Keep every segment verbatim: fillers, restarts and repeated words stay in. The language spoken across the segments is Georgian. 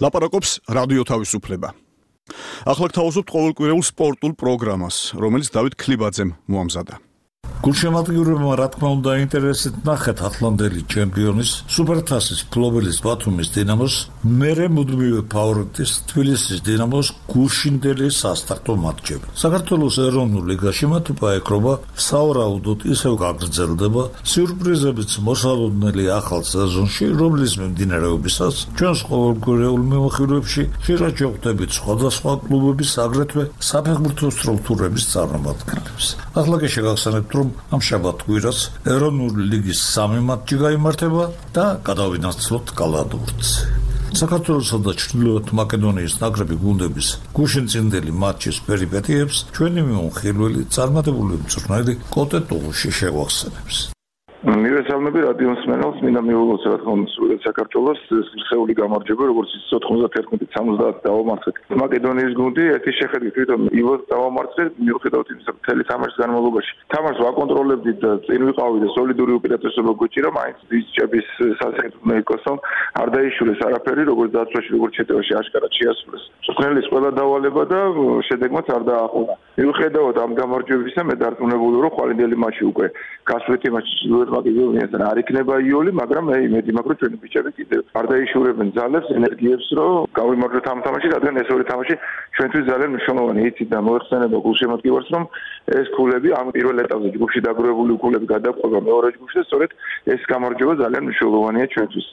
ლაპარაკობს რადიო თავისუფლება. ახლა გთავაზობთ ყოველკვირეულ სპორტულ პროგრამას, რომელიც დავით ქლიბაძემ მოამზადა. გულშემატკივრებმა რა თქმა უნდა ინტერესით ნახეთ ათლანდელი ჩემპიონის სუპერთასის ფლობელის ბათუმის დინამოს მერე მუდმივი ფავორიტის თბილისის დინამოს გუშინდელი სასტარტო მატჩები. საქართველოს ეროვნულ ლიგაში მათ უკვე ეკრობა სავარაუდოდ ისევ გაგრძელდება სიურპრიზებიც მოსალოდნელი ახალ სეზონში, რომლის მიმდინარეობისას ჩვენს ყოველკვირეულ მიმოხილვებში ხშირად შევხვდებით სხვადასხვა კლუბების აგრეთვე საფეხბურთო სტრუქტურების წარმომადგენლებს. ახლა კი შეგახსენებთ, რომ ამ შაბათ-კვირას ეროვნული ლიგის სამი მატჩი გაიმართება და გადავინაცვლოთ კალათბურთს. საქართველოსა და ჩრდილოეთ მაკედონიის ნაკრები გუნდების გუშინწინდელი მატჩის პერიპეტიებს ჩვენი მიმოხილველი წარმატებული მწვრთნელი კოტე ტუღუში შეგვახსენებს. მივესალმები რადიოს მსმენელს, მინდა მივულოთ რა თქმა უნდა საქართველოს სრწეული გამარჯვება, როგორც ის ოთხმოცდაათი სამოცდაათი დავამარცხეთ. მაკედონიის გუნდი ერთი შეხედვით თვითონ ივოს დავამარცხეთ, მიუხედავად იმისა, რომ მთელი თამაშის განმავლობაში თამაშს ვაკონტროლებდით და წინ ვიყავით და სოლიდური უპირატესობა გვეჭირა, მაინც ის ჭების სასახით უნდა იყოს, რომ არ დაიშურეს არაფერი, როგორც დაცვაში, როგორც შეტევაში აშკარად შეასრულეს. მწვრთნელის ყველა დავალება და შედეგმაც არ დააყოლა. მიუხედავად ამ გამარჯვებისა, მე დარწმუნებული ვარ, რომ ხვალინდელი მატჩი უკვე გასვლითი მატჩი მაკედონიასთან არ იქნება იოლი, მაგრამ მე იმედი მაქვს, რომ ჩვენი ბიჭები კიდევ არ დაიშურებენ ძალებს, ენერგიებს, რომ გავიმარჯვოთ ამ თამაში, რადგან ეს ორი თამაში ჩვენთვის ძალიან მნიშვნელოვანი. იცით და მოეხსენება გულშემატკივარს, რომ ეს ქულები ამ პირველ ეტაპზე ჯგუფში დაგროვებული ქულები გადაყვება მეორე ჯგუფში და სწორედ ეს გამარჯვება ძალიან მნიშვნელოვანია ჩვენთვის.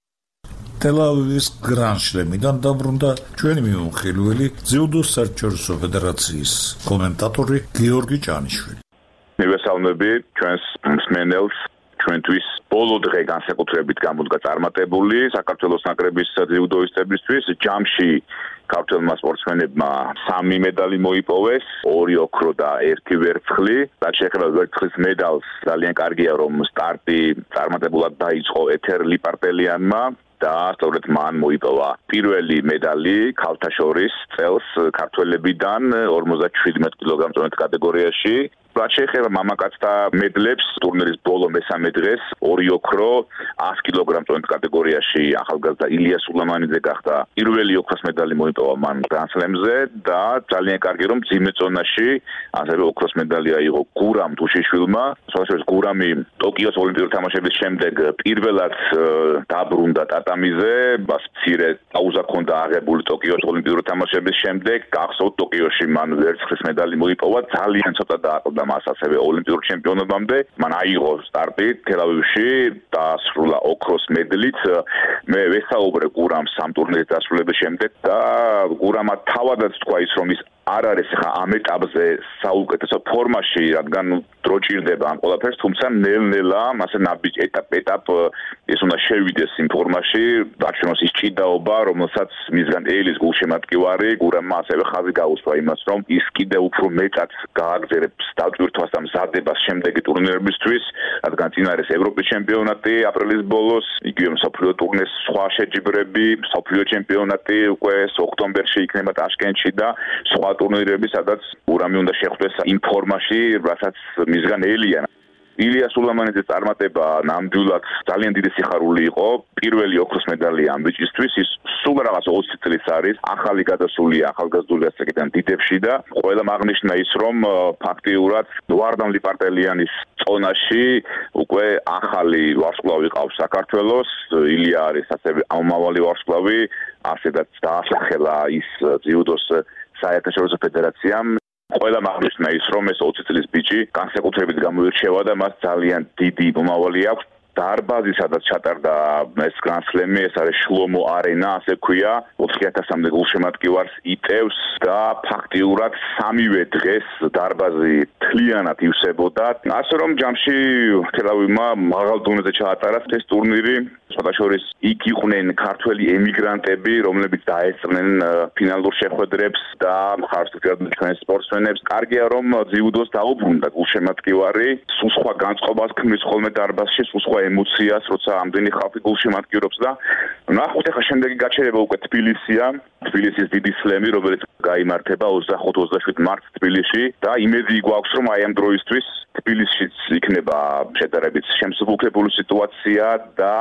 ტელ-ავივის გრან-შლემიდან დაბრუნდა ჩვენი მიმოხილველი ძიუდოს საერთაშორისო ფედერაციის კომენტატორი გიორგი ჭანიშვილი. მივესალმები ჩვენს მსმენელს, ჩვენთვის ბოლო დღე განსაკუთრებით გამოდგა წარმატებული საქართველოს ნაკრების ძიუდოისტებისთვის. ჯამში ქართველმა სპორტსმენებმა სამი медаლი მოიპოვეს, ორი ოქრო და ერთი ვერცხლი. რაც შეეხება ვერცხლის медаლს, ძალიან კარგია, რომ სტარტი წარმატებულად დაიწყო ეთერ ლიპარტელიანმა და სწორედ მან მოიპოვა პირველი медаლი ქალთა შორის წელს ქართველებიდან ორმოცდაშვიდმეტ კილოგრამწონით კატეგორიაში. რაც შეეხება მამაკაცთა მედლებს, ტურნირის ბოლო მესამე დღეს ორი ოქრო ათი კილოგრამწონით კატეგორიაში ახალგაზრდა ილია სულამანიძე გახდა პირველი ოქროს медаლი მოიპოვა მან გრან-სლემზე და ძალიან კარგი რომ მძიმე ზონაში ასევე ოქროს медаლი აიღო გურამ თუშიშვილმა. სწორედ გურამი ტოკიოს ოლიმპიური თამაშების შემდეგ პირველად დაბრუნდა ტატამიზე, მას მცირე პაუზა ჰქონდა აღებული ტოკიოს ოლიმპიური თამაშების შემდეგ. გახსოვთ ტოკიოში მან ვერცხლის медаლი მოიპოვა, ძალიან ცოტა დააყრდა მას ასევე ოლიმპიურ ჩემპიონობამდე. მან აიღო სტარტი თელ-ავივში და ასრულა ოქროს медаლით. მე ვესაუბრე გურამს სამ ტურნირის დასრულების შემდეგ და გურამა თავადაც თქვა ის, რომ ის არ არის ხა ამ ეტაპზე საუკეთესო ფორმაში, რადგან დრო ჭირდება ამ ყველაფერს, თუმცა ნელ-ნელა მასე ნაბიჯ ეტაპ-ეტაპ ეს უნდა შევიდეს იმ ფორმაში, დაჩვენოს ის ჭიდაობა, რომელსაც მისგან ელის გულშემატკივარი, გურამმა ასევე ხაზი გაუსვა იმას, რომ ის კიდევ უფრო მეტად გააგრძელებს დატვირთვას და მზადებას შემდეგი ტურნირებისთვის, რადგან წინ არის ევროპის ჩემპიონატი აპრილის ბოლოს, იგივე მსოფლიო ტურნეს სხვა შეჯიბრები, მსოფლიო ჩემპიონატი უკვე ოქტომბერში იქნება ტაშკენტში და სხვა ტურნირები, სადაც გურამი უნდა შეხვდეს იმ ფორმაში, რასაც მისგან ელია. ილია სულამანიძის წარმატება ნამდვილად ძალიან დიდი სიხარული იყო. პირველი ოქროს медаლი ამ ბიჭისთვის, ის სულ რაღაც ოცი წლის არის, ახალი გადასულია ახალგაზრდული ასაკიდან დიდებში და ყველამ აღნიშნა ის, რომ ფაქტიურად ვარდან ლიპარტელიანის წონაში უკვე ახალი ვარსკვლავი ყავს საქართველოს. ილია არის ასევე ამომავალი ვარსკვლავი, ასეთაც დაასახელა ის ძიუდოს საერთაშორისო ფედერაციამ. ყველამ აღნიშნა ის, რომ ეს ოცი წლის ბიჭი განსაკუთრებით გამოირჩევა და მას ძალიან დიდი მომავალი აქვს. დარბაზი, სადაც ჩატარდა ეს გრან-სლემი, ეს არის შლომო არენა, ასე ქვია, ოთხი ათასამდე გულშემატკივარს იტევს და ფაქტიურად სამივე დღეს დარბაზი თლიანად ივსებოდა. ასე რომ ჯამში თელ-ავივმა მაღალ დონეზე ჩაატარა ეს ტურნირი. სხვადასხვა იქ იყვნენ ქართველი ემიგრანტები, რომლებიც დაესწრნენ ფინალურ შეხვედრებს და მხარს უჭერდნენ ჩვენს სპორტსმენებს. კარგია რომ ძიუდოს დაუბრუნდა გულშემატკივარი, სულ სხვა განწყობას ქმნის ხოლმე დარბაზში, სულ სხვა ემოციას, როცა ამდენი ხალხი გულშემატკივრობს და ნახოთ ახლა შემდეგი გაჩერება უკვე თბილისია, თბილისის დიდი სლემი, რომელიც გაიმართება ოცდახუთ ოცდაშვიდ მარტს თბილისში და იმედი გვაქვს, რომ აი ამ დროისთვის თბილისშიც იქნება შედარებით შემსუბუქებული სიტუაცია და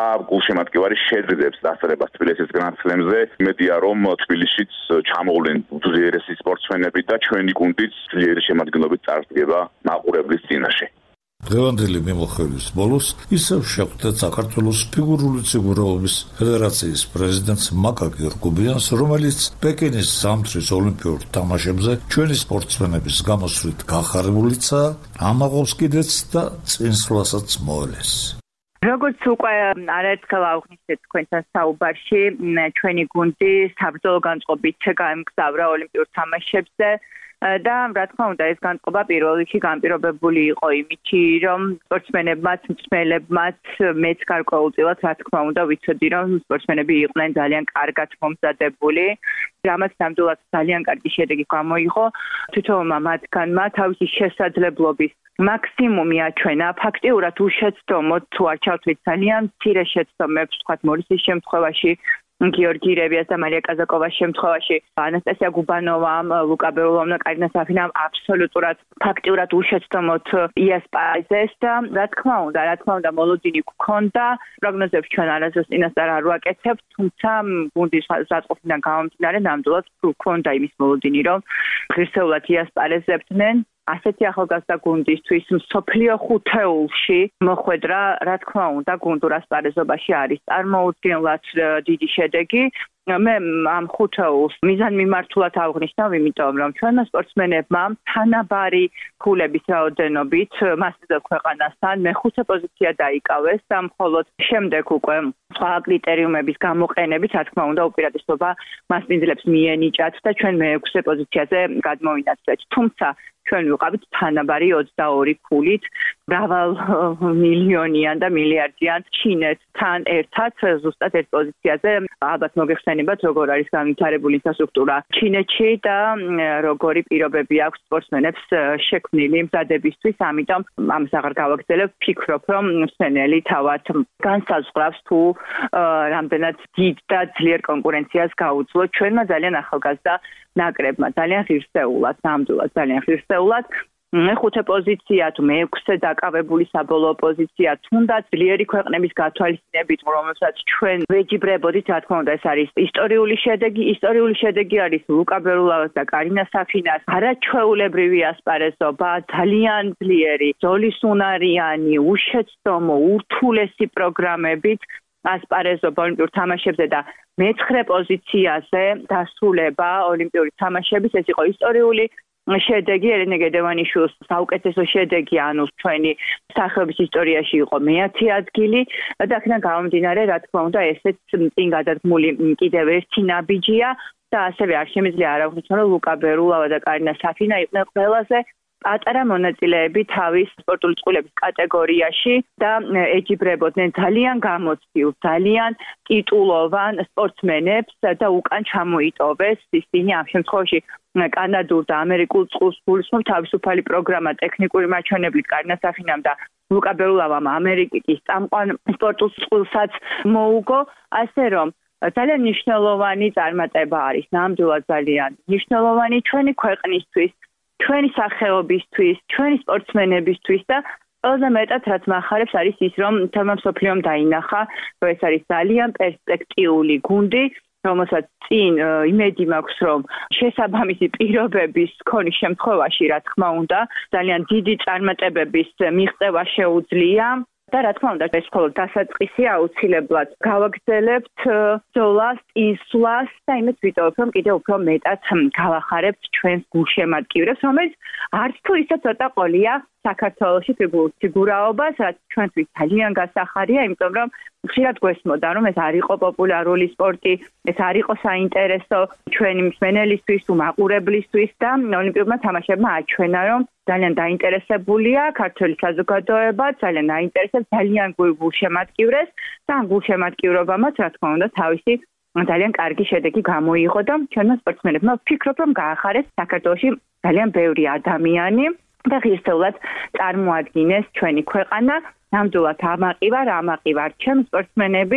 გულშემატკივარი შეძლებს დასწრებას თბილისის გრანდ სლემზე. იმედია რომ თბილისშიც ჩამოვლენ უძლიერესი სპორტსმენები და ჩვენი გუნდიც ძლიერი შემადგენლობით წარსდგება მაყურებლის წინაშე. დღევანდელი მიმოხილვის ბოლოს ისევ შეხვდა საქართველოს ფიგურული ციგურაობის ფედერაციის პრეზიდენტს მაკაკ გიორგობიანს, რომელიც პეკინის ზამთრის ოლიმპიურ თამაშებზე ჩვენი სპორტსმენების გამოსვლით გახარებულიცაა, ამაყობს კიდეც და წინსვლასაც მოელეს. როგორც უკვე არაერთხელ ავხსნით თქვენთან საუბარში, ჩვენი გუნდი საბრძოლო განწყობით გაემგზავრა ოლიმპიურ თამაშებზე და რა თქმა უნდა ეს განწყობა პირველ რიგში განპირობებული იყო იმით, რომ სპორტსმენებმაც, მსმელებმაც, მეც გარკვეულწილად რა თქმა უნდა ვიცოდი, რომ სპორტსმენები იყვნენ ძალიან კარგად მომზადებული. რამაც ნამდვილად ძალიან კარგი შედეგი გამოიღო. თვითონმა მათგანმა თავისი შესაძლებლობის მაქსიმუმი აჩვენა. ფაქტიურად უშეცდომოდ თუ არ ჩავთვლით ძალიან მცირე შეცდომებს, თქვათ მორისის შემთხვევაში, გიორგი რევიას და მარია კაზაკოვას შემთხვევაში, ანასტასია გუბანოვამ, ლუკა ბერულოვამ და კარინა საფინამ აბსოლუტურად ფაქტიურად უშეცდომოდ იასპარეზეს და რა თქმა უნდა, რა თქმა უნდა მოლოდინი გქონდა, პროგნოზებს ჩვენ არასდროს წინასწარ არ ვაკეთებთ, თუმცა გუნდის საწყობიდან გამომდინარე ნამდვილად გქონდა იმის მოლოდინი, რომ ღირსეულად იასპარეზებდნენ. ასეთი ახალგაზრდა გუნდისთვის მსოფლიო ხუთეულში მოხვედრა, რა თქმა უნდა, გუნდურ ასპარეზობაში არის წარმოუდგენლად დიდი შედეგი. მე ამ ხუთეულს მიზანმიმართულად ავღნიშნავ, იმიტომ რომ ჩვენმა სპორტსმენებმა თანაბარი ქულების რაოდენობით მასპინძელ ქვეყანასთან მეხუთე პოზიცია დაიკავეს და მხოლოდ შემდეგ უკვე სხვა კრიტერიუმების გამოყენებით, რა თქმა უნდა, უპირატესობა მასპინძლებს მიენიჭათ და ჩვენ მეექვსე პოზიციაზე გადმოვინაცვლეთ. თუმცა ჩვენ ვიყავით თანაბარი ოცდაორი ქულით, მრავალ მილიონიან და მილიარდიან ჩინეთთან ერთად ზუსტად ერთ პოზიციაზე. ალბათ მოგეხსენებათ, როგორ არის განვითარებული ინფრასტრუქტურა ჩინეთში და როგორი პირობები აქვს სპორტსმენებს შექმნილი მზადებისთვის. ამიტომ ამას აღარ გავაგრძელებ, ვფიქრობ, რომ მსმენელი თავად განსაზღვრავს თუ რამდენად დიდ და ძლიერ კონკურენციას გაუძლო ჩვენმა ძალიან ახალგაზრდა ნაკრებმა, ძალიან ღირსეულად, ნამდვილად ძალიან ღირსეულად. მეხუთე პოზიცია თუ მეექვსე დაკავებული საბოლოო პოზიცია, თუნდაც ძლიერი ქვეყნების გათვალისწინებით, რომელსაც ჩვენ ვეჯიბრებოდით, რა თქმა უნდა, ეს არის ისტორიული შედეგი. ისტორიული შედეგი არის ლუკა ბერულოვას და კარინა საფინას არაჩვეულებრივი ასპარეზობა, ძალიან ძლიერი, ძოლისუნარიანი, უშეცდომო, ურთულესი პროგრამებით ასპარეზობა ოლიმპიურ თამაშებზე და მეცხრე პოზიციაზე დასრულება ოლიმპიური თამაშების. ეს იყო ისტორიული შედეგი, ერენე გედევანიშვილის საუკეთესო შედეგი, ანუ ჩვენი სახეობის ისტორიაში იყო მეათე ადგილი და აქედან გამომდინარე, რა თქმა უნდა, ესეც წინ გადადგმული კიდევ ერთი ნაბიჯია და ასევე არ შემიძლია არ ავხსნათ, რომ ლუკა ბერულოვა და კარინა საფინა იყვნენ ყველაზე პატარა მონაწილეები თავის სპორტული წყვილების კატეგორიაში და ეჯიბრებოდნენ ძალიან გამოცდილ, ძალიან ტიტულოვან სპორტსმენებს და უკან ჩამოიტოვეს ისინი ამ შემთხვევაში კანადურ და ამერიკულ წყვილს გულისხმობ თავისუფალი პროგრამა ტექნიკური მაჩვენებლით კარინა საფინამ და ლუკა ბერულოვამ ამერიკის წამყვან სპორტულ წყვილსაც მოუგო, ასე რომ ძალიან მნიშვნელოვანი წარმატება არის, ნამდვილად ძალიან მნიშვნელოვანი ჩვენი ქვეყნისთვის, ჩვენი სახეობისთვის, ჩვენი სპორტსმენებისთვის და ყველაზე მეტად რაც მახარებს არის ის, რომ თემა მსოფლიომ დაინახა, რომ ეს არის ძალიან პერსპექტიული გუნდი, რომელსაც წინ იმედი მაქვს, რომ შესაბამისი პირობების ქონის შემთხვევაში, რა თქმა უნდა, ძალიან დიდი წარმატებების მიღწევა შეუძლია. და რა თქმა უნდა, ეს მხოლოდ დასაწყისი აუცილებლად გავაგრძელებთ ბრძოლას, ისვლას და იმედს ვიტოვებ, რომ კიდევ უფრო მეტად გავახარებთ ჩვენს გულშემატკივრებს, რომელიც არც თუ ისე ცოტა ყოლია საქართველოში ფიგურაობას, რაც ჩვენთვის ძალიან გასახარია, იმიტომ რომ ხშირად გვესმოდა, რომ ეს არ იყო პოპულარული სპორტი, ეს არ იყო საინტერესო ჩვენი მსმენელისთვის, თუ მაყურებლისთვის და ოლიმპიურმა თამაშებმა აჩვენა, რომ ძალიან დაინტერესებულია ქართული საზოგადოება, ძალიან დაინტერესებს, ძალიან გულშემატკივრეს და ამ გულშემატკივრობამაც, რა თქმა უნდა, თავისი ძალიან კარგი შედეგი გამოიღო და ჩვენმა სპორტსმენებმა ვფიქრობ, რომ გაახარეს საქართველოში ძალიან ბევრი ადამიანი და ღირსეულად წარმოადგინეს ჩვენი ქვეყანა. ნამდვილად ამაყი ვარ, ამაყი ვარ ჩემ სპორტსმენებით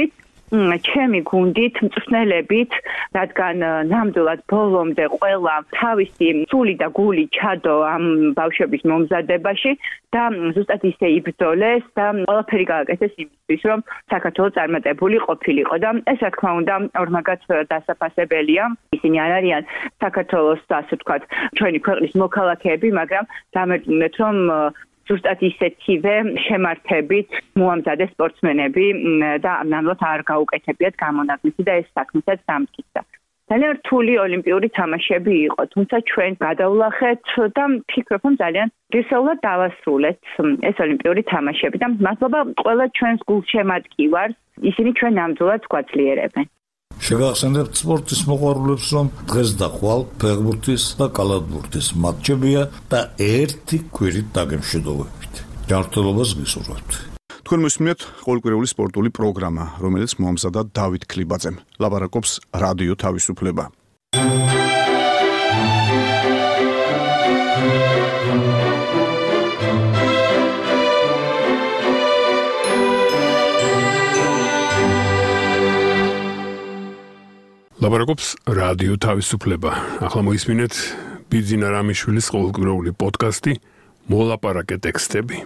ჩემი გუნდით, მწვრთნელებით, რადგან ნამდვილად ბოლომდე ყველა თავისი სული და გული ჩადო ამ ბავშვების მომზადებაში და ზუსტად ისე იბრძოლეს და ყველაფერი გააკეთეს იმისთვის, რომ საქართველოს წარმატებული ყოფილიყო და ეს რა თქმა უნდა ორმაგად დასაფასებელია. ისინი არ არიან საქართველოს, ასე ვთქვათ, ჩვენი ქვეყნის მოქალაქეები, მაგრამ დამერწმუნდეთ, რომ ზუსტად ისეთივე შემართებით მოამზადეს სპორტსმენები და ნამდვილად არ გაუკეთებიათ გამონაკლისი და ეს საქმესაც დამტკიცა. ძალიან რთული ოლიმპიური თამაშები იყო, თუმცა ჩვენ გადავლახეთ და ვფიქრობ, რომ ძალიან ღირსეულად დავასრულეთ ეს ოლიმპიური თამაშები და მადლობა ყველა ჩვენს გულშემატკივარს, ისინი ჩვენ ნამდვილად გვაძლიერებენ. შეგახსენებთ სპორტის მოყვარულებს, რომ დღეს და ხვალ ფეხბურთის და კალათბურთის მატჩებია და ერთი კვირით დაგემშვიდობებით. ჯანმრთელობას გისურვებთ. თქვენ მოსმენთ ყოველკვირეული სპორტული პროგრამა, რომელიც მოამზადა დავით ქლიბაძემ. ლაპარაკობს რადიო თავისუფლება. ლაპარაკობს რადიო თავისუფლება. ახლა მოისმინეთ ბიძინა რამიშვილის ყოველკვირეული პოდკასტი მოლაპარაკე ტექსტები.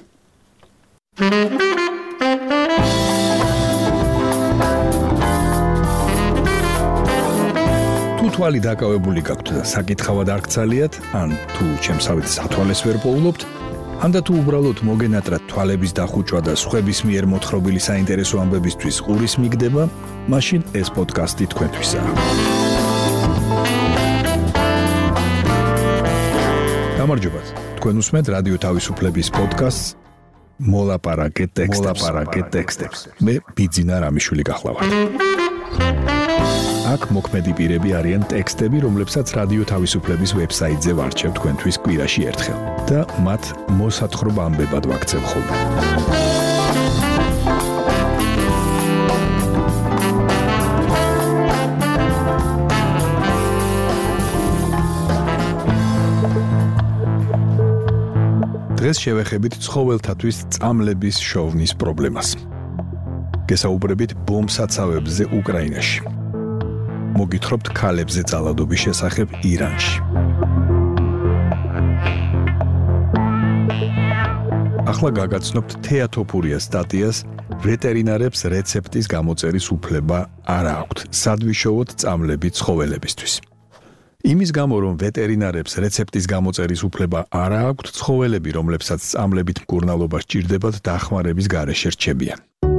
თუ თვალი დაკავებული გაქვთ და საკითხავად არ გცალიათ, ან თუ ჩემსავით სათვალეს ვერ პოულობთ, ან და თუ უბრალოდ მოგენატრათ თვალების დახუჭვა და სხვების მიერ მოთხრობილი საინტერესო ამბებისთვის ყურის მიგდება, მაშინ ეს პოდკასტი თქვენთვისაა. გამარჯობათ. თქვენ უსმენთ რადიო თავისუფლების პოდკასტს მოლაპარაკე ტექსტებს. მე ბიძინა რამიშვილი გახლავართ. აქ მოქმედი პირები არიან ტექსტები, რომლებსაც რადიო თავისუფლების ვებსაიტზე ვარჩევ თქვენთვის კვირაში ერთხელ და მათ მოსათხრობ ამბებად ვაქცევ ხოლმე. დღეს შევეხებით ცხოველთათვის წამლების შოვნის პრობლემას. გესაუბრებით ბომბსაცავებზე უკრაინაში. მოგითხრობთ ქალებზე ძალადობის შესახებ ირანში. ახლა გაგაცნობთ თეატოფურიას სტატიას ვეტერინარებს რეცეპტის გამოწერის უფლება არ აქვთ სადვიშოვოთ წამლები ცხოველებისთვის. იმის გამო, რომ ვეტერინარებს რეცეპტის გამოწერის უფლება არ აქვთ, ცხოველები, რომლებსაც წამლებით მკურნალობა სჭირდებათ, დახმარების გარეშე რჩებიან.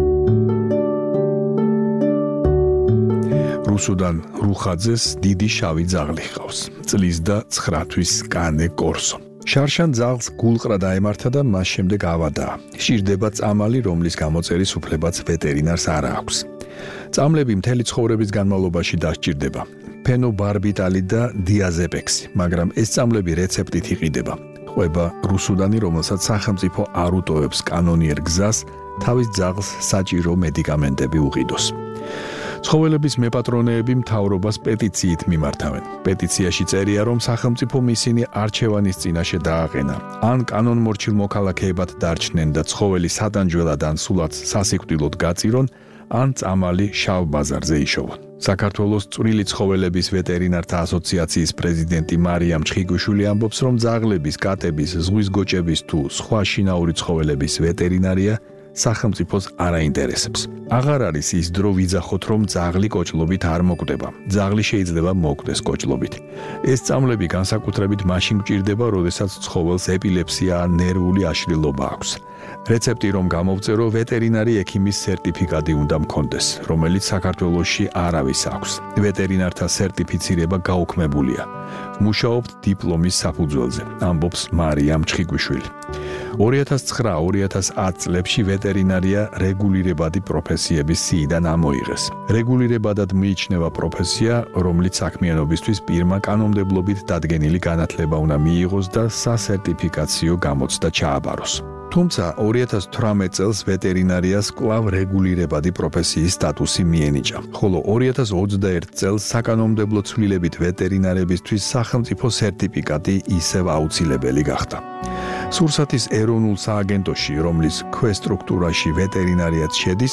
რუსუდან რუხაძეს დიდი შავი ძაღლი ჰყავს. წლის და ცხრა თვის კანე კორსო. შარშან ძაღლს გულყრა დაემართა და მას შემდეგ ავადაა. სჭირდება წამალი, რომლის გამოწერის უფლებაც ვეტერინარს არ აქვს. წამლები მთელი ცხოვრების განმავლობაში დასჭირდება. ფენობარბიტალი და დიაზეპექსი, მაგრამ ეს წამლები რეცეპტით იყიდება. ყვება რუსუდანი, რომელსაც სახელმწიფო არ უტოვებს კანონიერ გზას, თავის ძაღლს საჭირო მედიკამენტები უყიდოს. ცხოველების მეპატრონეები მთავრობას პეტიციით მიმართავენ. პეტიციაში წერია, რომ სახელმწიფომ ისინი არჩევანის წინაშე დააყენა, ან კანონმორჩილ მოქალაქეებად დარჩნენ და ცხოველი სადანჯველად ან სულაც სასიკვდილოდ გაწირონ, ან წამალი შავ ბაზარზე იშოვონ. საქართველოს წვრილი ცხოველების ვეტერინართა ასოციაციის პრეზიდენტი მარიამ ჩხიგვიშვილი ამბობს, რომ ძაღლების, კატების, ზღვის გოჭების თუ სხვა შინაური ცხოველების ვეტერინარია სახელმწიფოს არ აინტერესებს. აღარ არის ის დრო ვიძახოთ, რომ ძაღლი კოჭლობით არ მოკვდება. ძაღლი შეიძლება მოკვდეს კოჭლობით. ეს წამლები განსაკუთრებით მაშინ გჭირდება, როდესაც ცხოველს ეპილეფსია ან ნერვული აშლილობა აქვს. რეცეპტი რომ გამოვწერო, ვეტერინარი ექიმის სერტიფიკატი უნდა მქონდეს, რომელიც საქართველოში არავის აქვს. ვეტერინართა სერტიფიცირება გაუქმებულია. მუშაობთ დიპლომის საფუძველზე, ამბობს მარიამ ჩხიგვიშვილი. ორი ათას ცხრა ორი ათას ათი წლებში ვეტერინარია რეგულირებადი პროფესიების სიიდან ამოიღეს. რეგულირებადად მიიჩნევა პროფესია, რომლის საქმიანობისთვის პირმა კანონმდებლობით დადგენილი განათლება უნდა მიიღოს და სასერტიფიკაციო გამოცდა ჩააბაროს. თუმცა ორი ათას თვრამეტ წელს ვეტერინარიას კვლავ რეგულირებადი პროფესიის სტატუსი მიენიჭა, ხოლო ორი ათას ოცდაერთი წელს საკანონმდებლო ცვლილებით ვეტერინარებისთვის სახელმწიფო სერტიფიკატი ისევ აუცილებელი გახდა. სურსათის ეროვნულ სააგენტოში, რომლის ქვესტრუქტურაში ვეტერინარიაც შედის,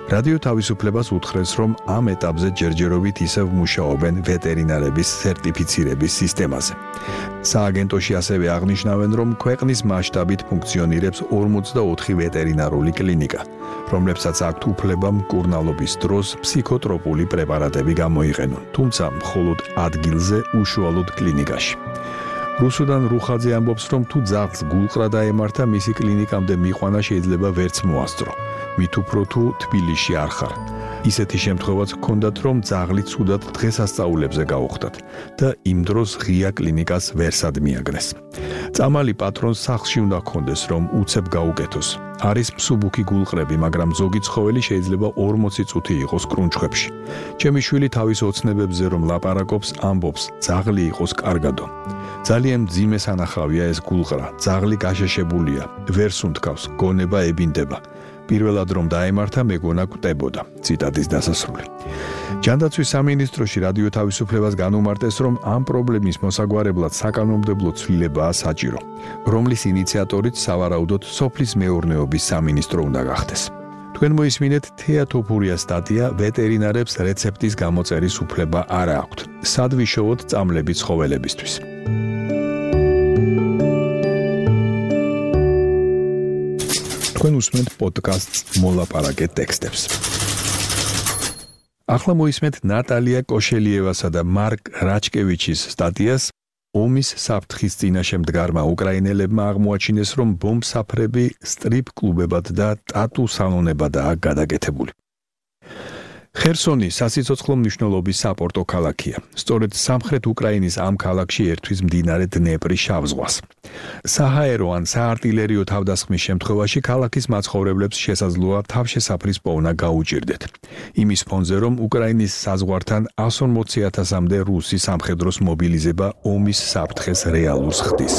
რადიო თავისუფლებას უთხრეს, რომ ამ ეტაპზე ჯერჯერობით ისევ მუშაობენ ვეტერინარების სერტიფიცირების სისტემაზე. სააგენტოში ასევე აღნიშნავენ, რომ ქვეყნის მასშტაბით ფუნქციონირებს ორმოცდაოთხი ვეტერინარული კლინიკა, რომლებსაც აქვთ უფლება მკურნალობის დროს ფსიქოტროპული პრეპარატები გამოიყენონ, თუმცა მხოლოდ ადგილზე უშუალოდ კლინიკაში. რუსუდან რუხაძე ამბობს, რომ თუ ძაღლს გულყრა დაემართა, მისი კლინიკამდე მიყვანა შეიძლება ვერც მოასწრო. მით უფრო თუ თბილისში არ ხარ. ისეთი შემთხვევაც ჰქონდათ, რომ ძაღლი ცუდად დღესასწაულებზე გაუხდათ და იმ დროს ღია კლინიკას ვერსად მიაგნეს. წამალი პატრონს სახლში უნდა ჰქონდეს, რომ უცებ გაუკეთოს. არის მსუბუქი გულყრები, მაგრამ ზოგი ცხოველი შეიძლება ორმოცი წუთი იყოს კრუნჩხვებში. ჩემი შვილი თავის ოცნებებზე რომ ლაპარაკობს, ამბობს, ძაღლი იყოს კარგადო. ძალიან მძიმე სანახავია ეს გულყრა, ძაღლი გაშეშებულია, ვერ სუნთქავს, გონება ებინდება. პირველად რომ დაემართა, მეგონა კვდებოდა. ციტატის დასასრული. ჯანდაცვის სამინისტროში რადიო თავისუფლებას განუმარტეს, რომ ამ პრობლემის მოსაგვარებლად საკანონმდებლო ცვლილებაა საჭირო, რომლის ინიციატორიც სავარაუდოდ სოფლის მეურნეობის სამინისტრო უნდა გახდეს. თქვენ მოისმინეთ თეა თოფურიას სტატია ვეტერინარებს რეცეპტის გამოწერის უფლება არ აქვთ. სად ვიშოვოთ წამლები ცხოველებისთვის. თქვენ უსმენთ პოდკასტს მოლაპარაკე ტექსტებს. ახლა მოისმენთ ნატალია კოშელიევასა და მარკ რაჩკევიჩის სტატიას ომის საფრთხის წინაშე მდგარმა უკრაინელებმა აღმოაჩინეს, რომ ბომბსაფრები სტრიპ კლუბებად და ტატუ სალონებადაა გადაკეთებული. ხერსონი სასიცოცხლო მნიშვნელობის საპორტო ქალაქია. სწორედ სამხრეთ უკრაინის ამ ქალაქში ერთვის მდინარე დნეპრი შავ ზღვას. საჰაერო ან საარტილერიო თავდასხმის შემთხვევაში ქალაქის მაცხოვრებლებს შესაძლოა თავშესაფრის პოვნა გაუჭირდეთ. იმის ფონზე, რომ უკრაინის საზღვართან εκατს ორმოცი ათასამდე რუსი სამხედროს მობილიზება ომის საფრთხეს რეალურს ხდის.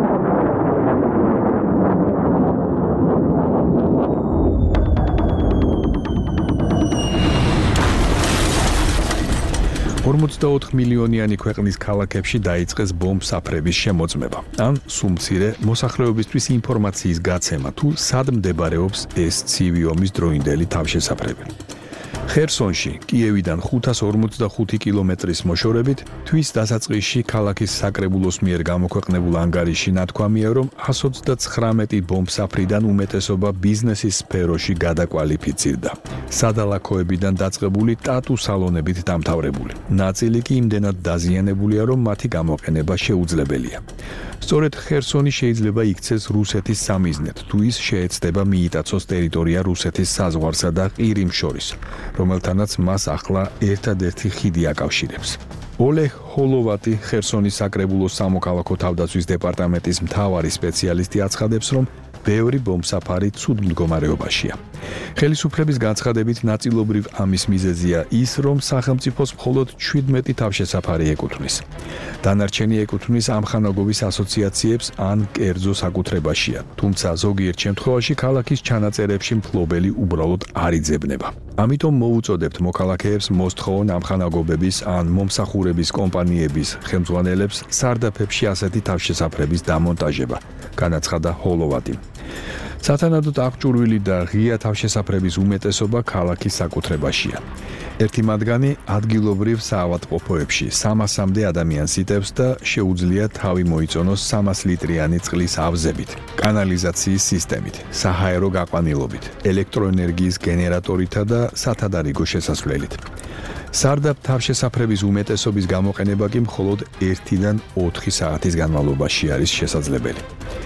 ორმოცდაოთხ მილიონიანი ქვეყნის ქალაქებში დაიწყეს ბომბსაფრების შემოწმება. ან სუმცირე მოსახლეობისთვის ინფორმაციის გაცემა, თუ სად მდებარეობს ეს ცივი ომის დროინდელი თავშესაფრები. ხერსონში, კიევიდან ხუთას ორმოცდახუთი კილომეტრის მოშორებით, თვის დასაწყისში ქალაქის საკრებულოს მიერ გამოქვეყნებულ ანგარიში ნათქვამია, რომ εκατს ოცდაცხრამეტი ბომბსაფრიდან უმეტესობა ბიზნესის სფეროში გადაკვალიფიცირდა. სადალაქოებიდან დაწყებული ტატუ სალონებით დამთავრებული. ნაწილი კი იმდენად დაზიანებულია, რომ მათი გამოყენება შეუძლებელია. სწორედ ხერსონი შეიძლება იქცეს რუსეთის სამიზნედ, თუ ის შეეცდება მიიტაცოს ტერიტორია რუსეთის საზღვარსა და ყირიმს შორის, რომელთანაც მას ახლა ერთადერთი ხიდი აკავშირებს. ოლეღ ჰოლოვატი, ხერსონის საკრებულოს სამოქალაქო თავდაცვის დეპარტამენტის მთავარი სპეციალისტი აცხადებს, რომ ბევრი ბომბსაფარი ცუდ მდგომარეობაშია. ხელისუფლების განცხადებით ნაწილობრივ ამის მიზეზია ის, რომ სახელმწიფოს მხოლოდ შვიდმეტი თავშესაფარი ეკუთვნის. დანარჩენი ეკუთვნის ამხანაგობის ასოციაციებს ან კერძო საკუთრებაშია, თუმცა ზოგიერთ შემთხვევაში ქალაქის ჩანაწერებში მფლობელი უბრალოდ არ იძებნება. ამიტომ მოუწოდებთ მოქალაქეებს მოსთხოვონ ამხანაგობების ან მომსახურების კომპანიების ხელმძღვანელებს სარდაფებში ასეთი თავშესაფრების დამონტაჟება, განაცხადა ჰოლოვატი. სათანადოდ აღჭურვილი და ღია თავშესაფრების უმეტესობა ქალაქის საკუთრებაშია. ერთი მათგანი ადგილობრივ საავადმყოფოებში სამასამდე ადამიანს იტევს და შეუძლია თავი მოიწონოს სამას ლიტრიანი წყლის ავზებით, კანალიზაციის სისტემით, საჰაერო გაყვანილობით, ელექტროენერგიის გენერატორითა და სათადარიგო შესასვლელით. სარდაფ თავშესაფრების უმეტესობის გამოყენება კი მხოლოდ ერთიდან ოთხი საათის განმავლობაში არის შესაძლებელი.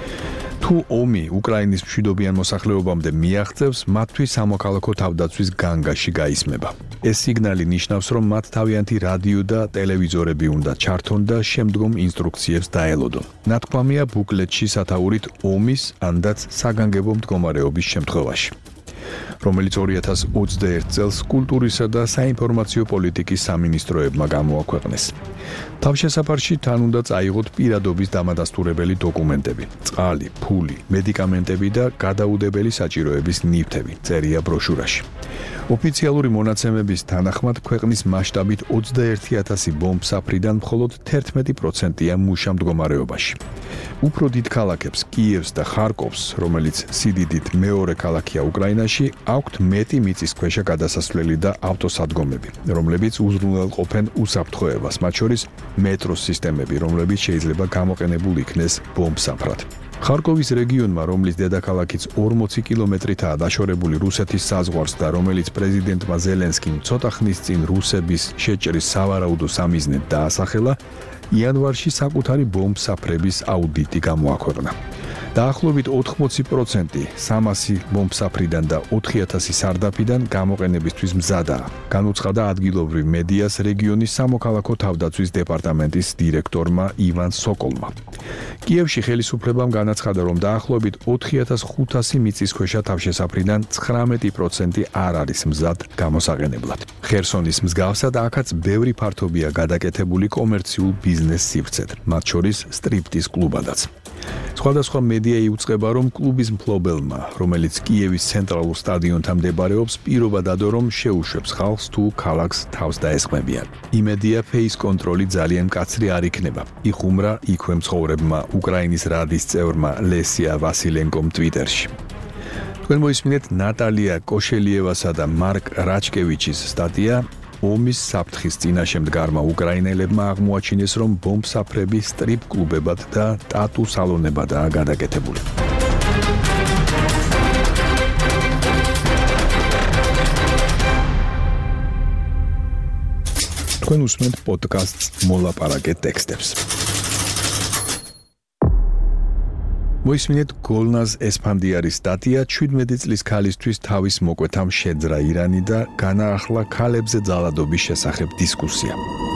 თუ ომი უკრაინის მშვიდობიან მოსახლეობამდე მიაღწევს, მათთვის სამოქალაქო თავდაცვის განგაში გაისმება. ეს სიგნალი ნიშნავს, რომ მათ თავიანთი რადიო და ტელევიზორები უნდა ჩართონ და შემდგომ ინსტრუქციებს დაელოდონ. ნათქვამია ბუკლეტში სათაურით ომის ანდაც საგანგებო მდგომარეობის შემთხვევაში, რომელიც ორი ათას ოცდაერთ წელს კულტურისა და საინფორმაციო პოლიტიკის სამინისტროებმა გამოაქვეყნეს. თავშესაფარში თან უნდა წაიღოთ პირადობის დამადასტურებელი დოკუმენტები, წყალი, ფული, მედიკამენტები და გადაუდებელი საჭიროების ნივთები, წერია ბროშურაში. ოფიციალური მონაცემების თანახმად ქვეყნის მასშტაბით ოცდაერთი ათასი ბომბსაფრიდან მხოლოდ თერთმეტი პროცენტია მუშა მდგომარეობაში. უფრო დიდ ქალაქებს, კიევს და ხარკოვს, რომელიც სიდიდით მეორე ქალაქია უკრაინაში, აქვთ მეტი მიწისქვეშა გადასასვლელი და ავტოსადგომები, რომლებიც უზრუნველყოფენ უსაფრთხოებას, მათ შორის მეტროს სისტემები, რომლებიც შეიძლება გამოყენებულ იქნეს ბომბსაფრად. ხარკოვის რეგიონმა, რომლის დედაქალაქიც ორმოცი კილომეტრითაა დაშორებული რუსეთის საზღვარს და რომელიც პრეზიდენტმა ზელენსკიმ ცოტა ხნის წინ რუსების შეჭრის სავარაუდო სამიზნედ დაასახელა, იანვარში საკუთარი ბომბსაფრების აუდიტი გამოაქვეყნა. დაახლოებით ოთხმოცი პროცენტი სამასი ბომბსაფრიდან და ოთხი ათასი სარდაფიდან გამოყენებისთვის მზადაა, განუცხადა ადგილობრივ მედიას რეგიონის სამოქალაქო თავდაცვის დეპარტამენტის დირექტორმა ივან სოკოლმა. კიევში ხელისუფლებამ განაცხადა, რომ დაახლოებით ოთხი ათას ხუთასი მიწისქვეშა თავშესაფრიდან ცხრამეტი პროცენტი არ არის მზად გამოსაყენებლად. ხერსონის მსგავსად აქაც ბევრი ფართობია გადაკეთებული კომერციულ ბიზნეს სივრცედ, მათ შორის სტრიპტიზ კლუბადაც. სხვადასხვა მედია იუწყება, რომ კლუბის მფლობელმა, რომელიც კიევის ცენტრალურ სტადიონთან მდებარეობს, პირობა დადო, რომ შეუშვებს ხალხს თუ ქალაქს თავს დაესხმებიან. იმედია ფეის კონტროლი ძალიან მკაცრი არ იქნება, იხუმრა იქვე მცხოვრებმა უკრაინის რადის წევრმა ლესია ვასილენკომ ტვიტერში. თქვენ მოისმინეთ ნატალია კოშელიევასა და მარკ რაჩკევიჩის სტატია ომის საფრთხის წინაშე მდგარმა უკრაინელებმა აღმოაჩინეს, რომ ბომბსაფრები სტრიპ კლუბებად და ტატუ სალონებადაა გადაკეთებული. თქვენ უსმენთ პოდკასტს მოლაპარაკე ტექსტებს. მოისმინეთ გოლნაზ ესფანდიარის სტატია ჩვიდმეტი წლის ქალისთვის თავის მოკვეთამ შეძრა ირანი და განაახლა ქალებზე ძალადობის შესახებ დისკუსია.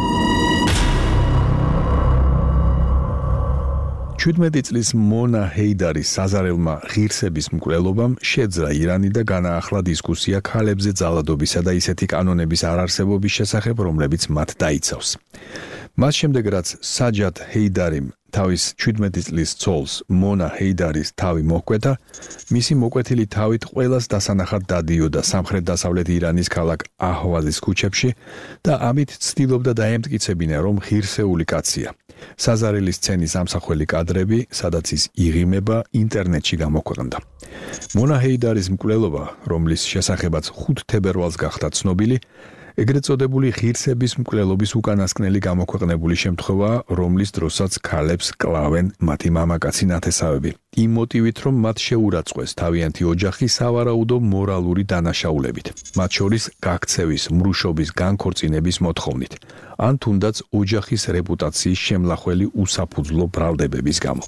ჩვიდმეტი წლის მონა ჰეიდარის საზარელმა ღირსების მკვლელობამ შეძრა ირანი და განაახლა დისკუსია ქალებზე ძალადობისა და ისეთი კანონების არარსებობის შესახებ, რომლებიც მათ დაიცავს. მას შემდეგ, რაც საჯად ჰეიდარიმ თავის ჩვიდმეტი წლის ცოლს მონა ჰეიდარის თავი მოჰკვეთა, მისი მოკვეთილი თავით ყველას დასანახად დადიოდა სამხრეთ-დასავლეთ ირანის ქალაქ აჰვაზის ქუჩებში და ამით ცდილობდა დაემტკიცებინა, რომ ღირსეული კაცია. საზარელის სცენის ამსახველი კადრები, სადაც ის იღიმება, ინტერნეტში გამოქვეყნდა. მონა ჰეიდარის მკვლელობა, რომლის შესახებაც ხუთ თებერვალს გახდა ცნობილი, ეგრეთ წოდებული ღირსების მკვლელობის უკანასკნელი გამოქვეყნებული შემთხვევაა, რომლის დროსაც ქალებს კლავენ მათი მამაკაცი ნათესავები. იმ მოტივით, რომ მათ შეურაცხყვეს თავიანთი ოჯახი სავარაუდო მორალური დანაშაულებით, მათ შორის გაქცევის, მრუშობის, განქორწინების მოთხოვნით, ან თუნდაც ოჯახის რეპუტაციის შემლახველი უსაფუძვლო ბრალდებების გამო.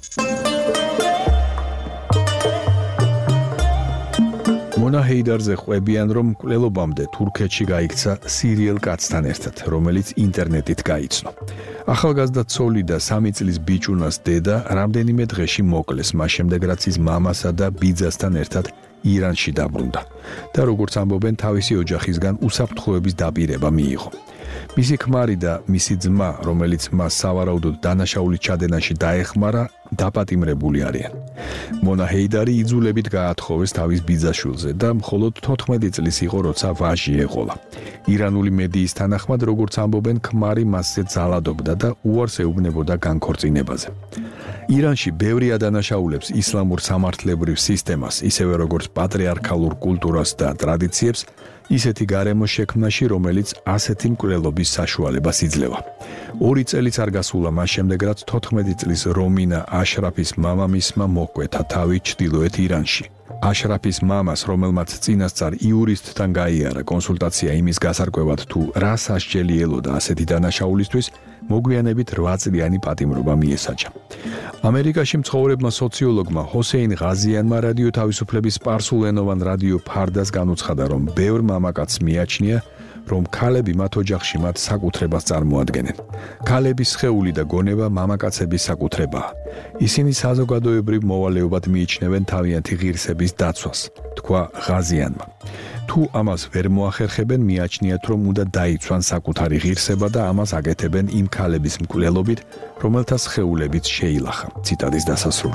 მონა ჰეიდარზე ყვებიან, რომ მკვლელობამდე თურქეთში გაიქცა სირიელ კაცთან ერთად, რომელიც ინტერნეტით გაიცნო. ახალგაზრდა ცოლი და სამი წლის ბიჭუნას დედა რამდენიმე დღეში მოკლეს, მას შემდეგ რაც ის მამასა და ბიძასთან ერთად ირანში დაბრუნდა და როგორც ამბობენ, თავისი ოჯახისგან უსაფრთხოების დაპირება მიიღო. მისი ქმარი და მისი ძმა, რომელიც მას სავარაუდოდ დანაშაულის ჩადენაში დაეხმარა, დაპატიმრებული არიან. მონა ჰეიდარი იძულებით გაათხოვეს თავის ბიძაშვილზე და მხოლოდ თოთხმეტი წლის იყო, როცა ვაჟი ეყოლა. ირანული მედიის თანახმად, როგორც ამბობენ, ქმარი მასზე ძალადობდა და უარს ეუბნებოდა განქორწინებაზე. ირანში ბევრი ადანაშაულებს ისლამურ სამართლებრივ სისტემას, ისევე როგორც პატრიარქალურ კულტურას და ტრადიციებს, ისეთი გარემო შექმნაში, რომელიც ასეთი მკვლელობის საშუალებას იძლევა. ორი წელიც არ გასულა მას შემდეგ, რაც თოთხმეტი წლის რომინა აშრაფის მამამისმა მოჰკვეთა თავი ჩრდილოეთ ირანში. აშრაფის მამას, რომელმაც წინასწარ იურისტთან გაიარა კონსულტაცია იმის გასარკვევად, თუ რა სასჯელი ელოდა ასეთი დანაშაულისთვის, მოგვიანებით რვა წლიანი პატიმრობა მიესაჯა. ამერიკაში მცხოვრებმა სოციოლოგმა ჰოსეინ ღაზიანმა რადიო თავისუფლების სპარსულენოვან რადიო ფარდას განუცხადა, რომ ბევრ მამაკაცს მიაჩნია, რომ ქალები მათ ოჯახში მათ საკუთრებას წარმოადგენენ. ქალების სხეული და გონება მამაკაცების საკუთრებაა. ისინი საზოგადოებრივ მოვალეობად მიიჩნევენ თავიანთი ღირსების დაცვას, თქვა ღაზიანმა. თუ ამას ვერ მოახერხებენ, მიაჩნიათ, რომ უნდა დაიცვან საკუთარი ღირსება და ამას აკეთებენ იმ ქალების მკვლელობით, რომელთა სხეულებიც შეილახა. ციტატის დასასრული.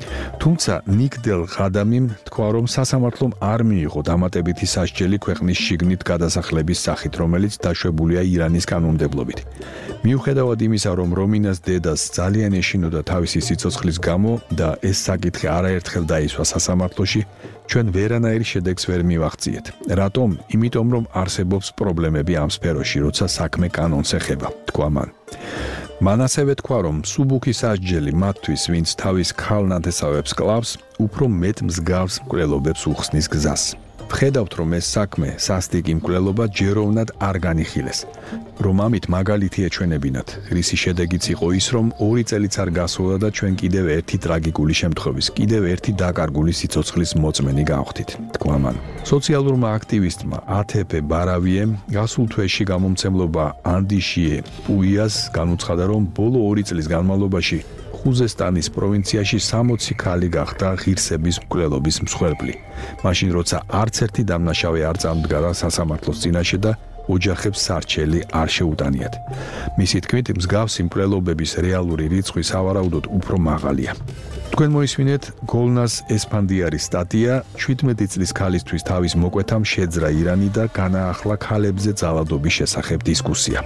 თუმცა ნიგდელ ღადამიმ თქვა, რომ სასამართლომ არ მიიღო დამატებითი სასჯელი ქვეყნის შიგნით გადასახლების სახით, რომელიც დაშვებულია ირანის კანონმდებლობით. მიუხედავად იმისა, რომ რომინას დედას ძალიან ეშინოდა თავისი სიცოცხლის გამო და ეს საკითხი არაერთხელ დაისვა სასამართლოში, ჩვენ ვერანაირ შედეგს ვერ მივაღწიეთ. რატომ? იმიტომ, რომ არსებობს პრობლემები ამ სფეროში, როცა საქმე კანონს ეხება, თქვა მან. მან ასევე თქვა, რომ მსუბუქი სასჯელი მათთვის, ვინც თავის ქალ-ნათესავებს კლავს, უფრო მეტ მსგავს მკვლელობებს უხსნის გზას. ვხედავთ, რომ ეს საქმე სასტიკი მკვლელობა ჯეროვნად არ განიხილეს. რომ ამით მაგალითი ეჩვენებინათ, რისი შედეგიც იყო ის, რომ ორი წელიც არ გასულა და ჩვენ კიდევ ერთი ტრაგიკული შემთხვევის, კიდევ ერთი დაკარგული სიცოცხლის მოწმენი გავხდით, თქვა მან. სოციალურმა აქტივისტმა ათეფე ბარავიემ გასულ თვეში გამომცემლობა ანდიშიე პუიას განუცხადა, რომ ბოლო ორი წლის განმავლობაში ხუზესტანის პროვინციაში სამოცი ქალი გახდა ღირსების მკვლელობის მსხვერპლი. მაშინ როცა არც ერთი დამნაშავე არ წამდგარა სასამართლოს წინაშე და ოჯახებს სარჩელი არ შეუტანიათ. მისი თქმით, მსგავსი მკვლელობების რეალური რიცხვი სავარაუდოდ უფრო მაღალია. თქვენ მოისმინეთ გოლნას ესფანდიარის სტატია შვიდმეტი წლის ქალისთვის თავის მოკვეთამ შეძრა ირანი და განაახლა ქალებზე ძალადობის შესახებ დისკუსია.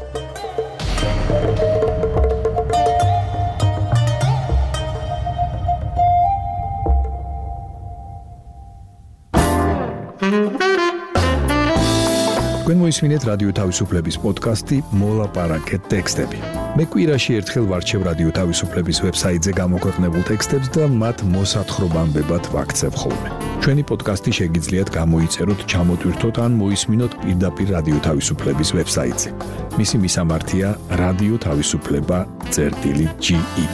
თქვენ მოისმინეთ რადიო თავისუფლების პოდკასტი მოლაპარაკე ტექსტები. მე კვირაში ერთხელ ვარჩევ რადიო თავისუფლების ვებსაიტზე გამოქვეყნებულ ტექსტებს და მათ მოსათხრობამდებად ვაქცევ ხოლმე. ჩვენი პოდკასტი შეგიძლიათ გამოიწეროთ, ჩამოტვირთოთ ან მოისმინოთ პირდაპირ რადიო თავისუფლების ვებსაიტზე. მისი მისამართია რადიო თავისუფლება წერტილი ჯი ი.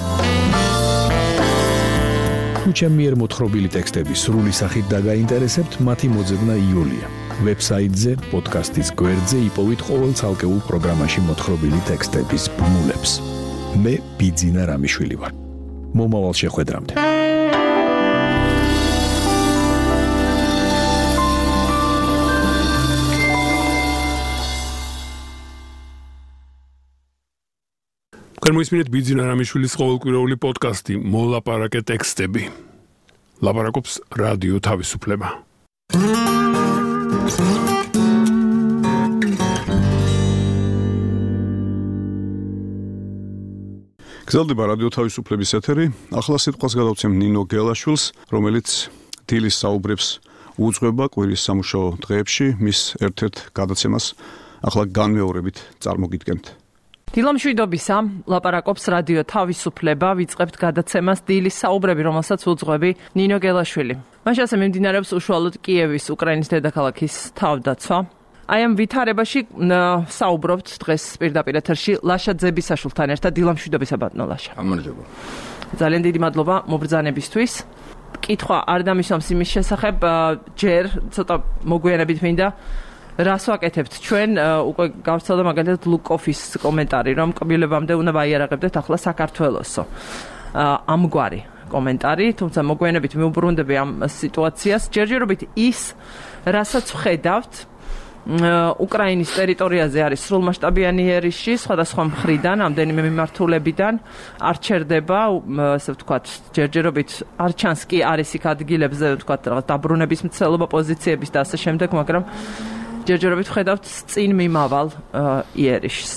თუ ჩემი მიერ მოთხრობილი ტექსტები სრული სახით დაგაინტერესებთ, მათი მოძებნა იოლია. ვებსაიტზე, პოდკასტის გვერდზე იპოვით ყოველ ცალკეულ პროგრამაში მოთხრობილი ტექსტების ბმულებს. მე ბიძინა რამიშვილი ვარ. მომავალ შეხვედრამდე. თქვენ მოისმინეთ ბიძინა რამიშვილის ყოველკვირეული პოდკასტი მოლაპარაკე ტექსტები. ლაპარაკობს რადიო თავისუფლება. გზელდება რადიო თავისუფლების ეთერი. ახლა სიტყვას გადავცემ ნინო გელაშვილს, რომელიც დილის საუბრებს უძღვება კვირის სამუშაო დღეებში, მის ერთ-ერთ გადაცემას ახლა განმეორებით წარმოგიდგენთ. დილამშვიდობისა, ლაპარაკობს რადიო თავისუფლება, ვიწყებთ გადაცემას დილის საუბრები, რომელსაც უძღვები ნინო გელაშვილი. მაშასე მიმდინარეობს უშუალოდ კიევის, უკრაინის დედაქალაქის თავდაცვა. აი ამ ვითარებაში საუბრობთ დღეს პირდაპირ ეთერში ლაშა ძებისაშვილთან ერთად. დილამშვიდობისა ბატონო ლაშა. გამარჯობა. ძალიან დიდი მადლობა მობრძანებისთვის. კითხვა არ დამისვამს იმის შესახებ, ჯერ ცოტა მოგვიანებით მინდა რას ვაკეთებთ ჩვენ, უკვე გავცელდა მაგალითად ლუკოფის კომენტარი, რომ კბილებამდე უნდა ვაიარაღებდეთ ახლა საქართველოსო. ამგვარი კომენტარი, თუმცა მოგვიანებით მიუბრუნდები ამ სიტუაციას. ჯერჯერობით ის, რასაც ვხედავთ, უკრაინის ტერიტორიაზე არის სრულმასშტაბიანი ერიში, სხვადასხვა მხრიდან, ამდენიმე მიმართულებიდან არ ჩერდება, ასე ვთქვათ, ჯერჯერობით არ ჩანს კი არის იქ ადგილებზე, ვთქვათ, რაღაც დაბრუნების მცდელობა პოზიციების და ასე შემდეგ, მაგრამ ჯერჯერობით ვხედავთ წინ მიმავალ იერიშს.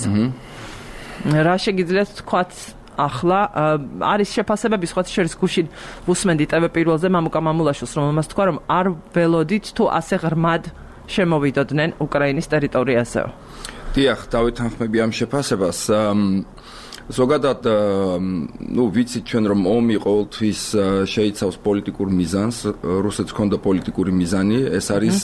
რა შეგიძლიათ თქვათ ახლა არის შეფასებები სხვა შორის გუშინ ვუსმენდი ტევ პირველზე მამუკა მამულაშვილს, რომელმაც თქვა, რომ არ ველოდით თუ ასე ღრმად შემოვიდოდნენ უკრაინის ტერიტორიაზე. დიახ, დავეთანხმები ამ შეფასებას. ზოგადად, ნუ ვიცით ჩვენ რომ ომი ყოველთვის შეიცავს პოლიტიკურ მიზანს, რუსეთს ჰქონდა პოლიტიკური მიზანი, ეს არის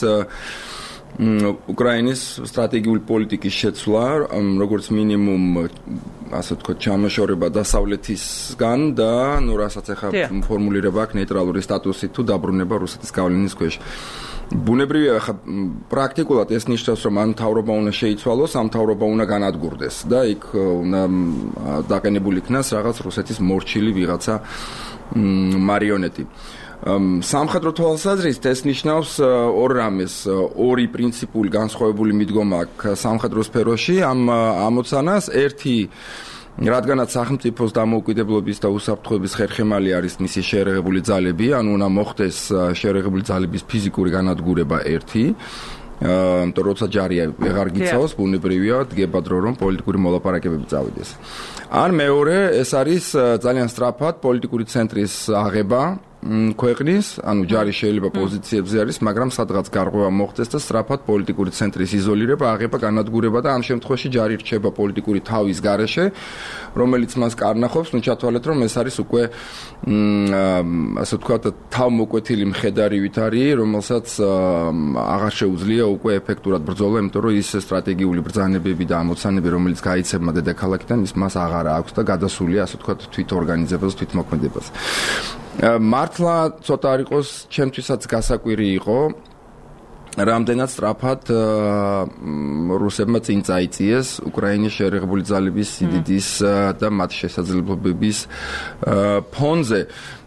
უკრაინის სტრატეგიული პოლიტიკის შეცვლა, როგორც მინიმუმ, ასე ვთქვათ, ჩამოშორება დასავლეთისგან და ნუ რასაც ახლა ფორმულირება აქვს ნეიტრალური სტატუსი თუ დაბრუნება რუსეთის გავლენის ქვეშ. ბუნებრივია, ხა პრაქტიკულად ეს ნიშნავს, რომ ამ მთავრობა უნდა შეიცვალოს, ამ მთავრობა უნდა განადგურდეს და იქ უნდა დაყენებული იქნას რაღაც რუსეთის მორჩილი ვიღაცა მარიონეტი. სამხედრო თვალსაზრისით ეს ნიშნავს ორ რამეს, ორი პრინციპული განსხვავებული მიდგომა აქვს სამხედრო სფეროში ამ ამოცანას. ერთი რადგანაც სახელმწიფოს დამოუკიდებლობის და უსაფრთხოების ხერხემალი არის მისი შეერაღებული ძალები, ანუ უნდა მოხდეს შეერაღებული ძალების ფიზიკური განადგურება ერთი იმიტომ როცა ჯარი აღარ გიცავს, ბუნებრივია დგება დრო რომ პოლიტიკური მოლაპარაკებები წავიდეს. ან მეორე ეს არის ძალიან სწრაფად პოლიტიკური ცენტრის აღება ქვეყნის, ანუ ჯარი შეიძლება პოზიციებზე არის, მაგრამ სადღაც გარღვევა მოხდეს და სწრაფად პოლიტიკური ცენტრის იზოლირება, აღება, განადგურება და ამ შემთხვევაში ჯარი რჩება პოლიტიკური თავის გარეშე, რომელიც მას კარნახობს, ნუ ჩათვალეთ რომ ეს არის უკვე ასე ვთქვათ თავმოკვეთილი მხედარივით არის, რომელსაც აღარ შეუძლია უკვე ეფექტურად ბრძოლა, იმიტომ რომ ის სტრატეგიული ბრძანებები და ამოცანები, რომელიც გაიცემა დედაქალაქიდან, ის მას აღარ აქვს და გადასულია ასე ვთქვათ თვითორგანიზებას, თვითმოქმედებას. მართლა ცოტა არ იყოს ჩემთვისაც გასაკვირი იყო რამდენად სწრაფად რუსებმა წინ წაიწიეს უკრაინის შეერაღებული ძალების სიდიდის და მათ შესაძლებლობების ფონზე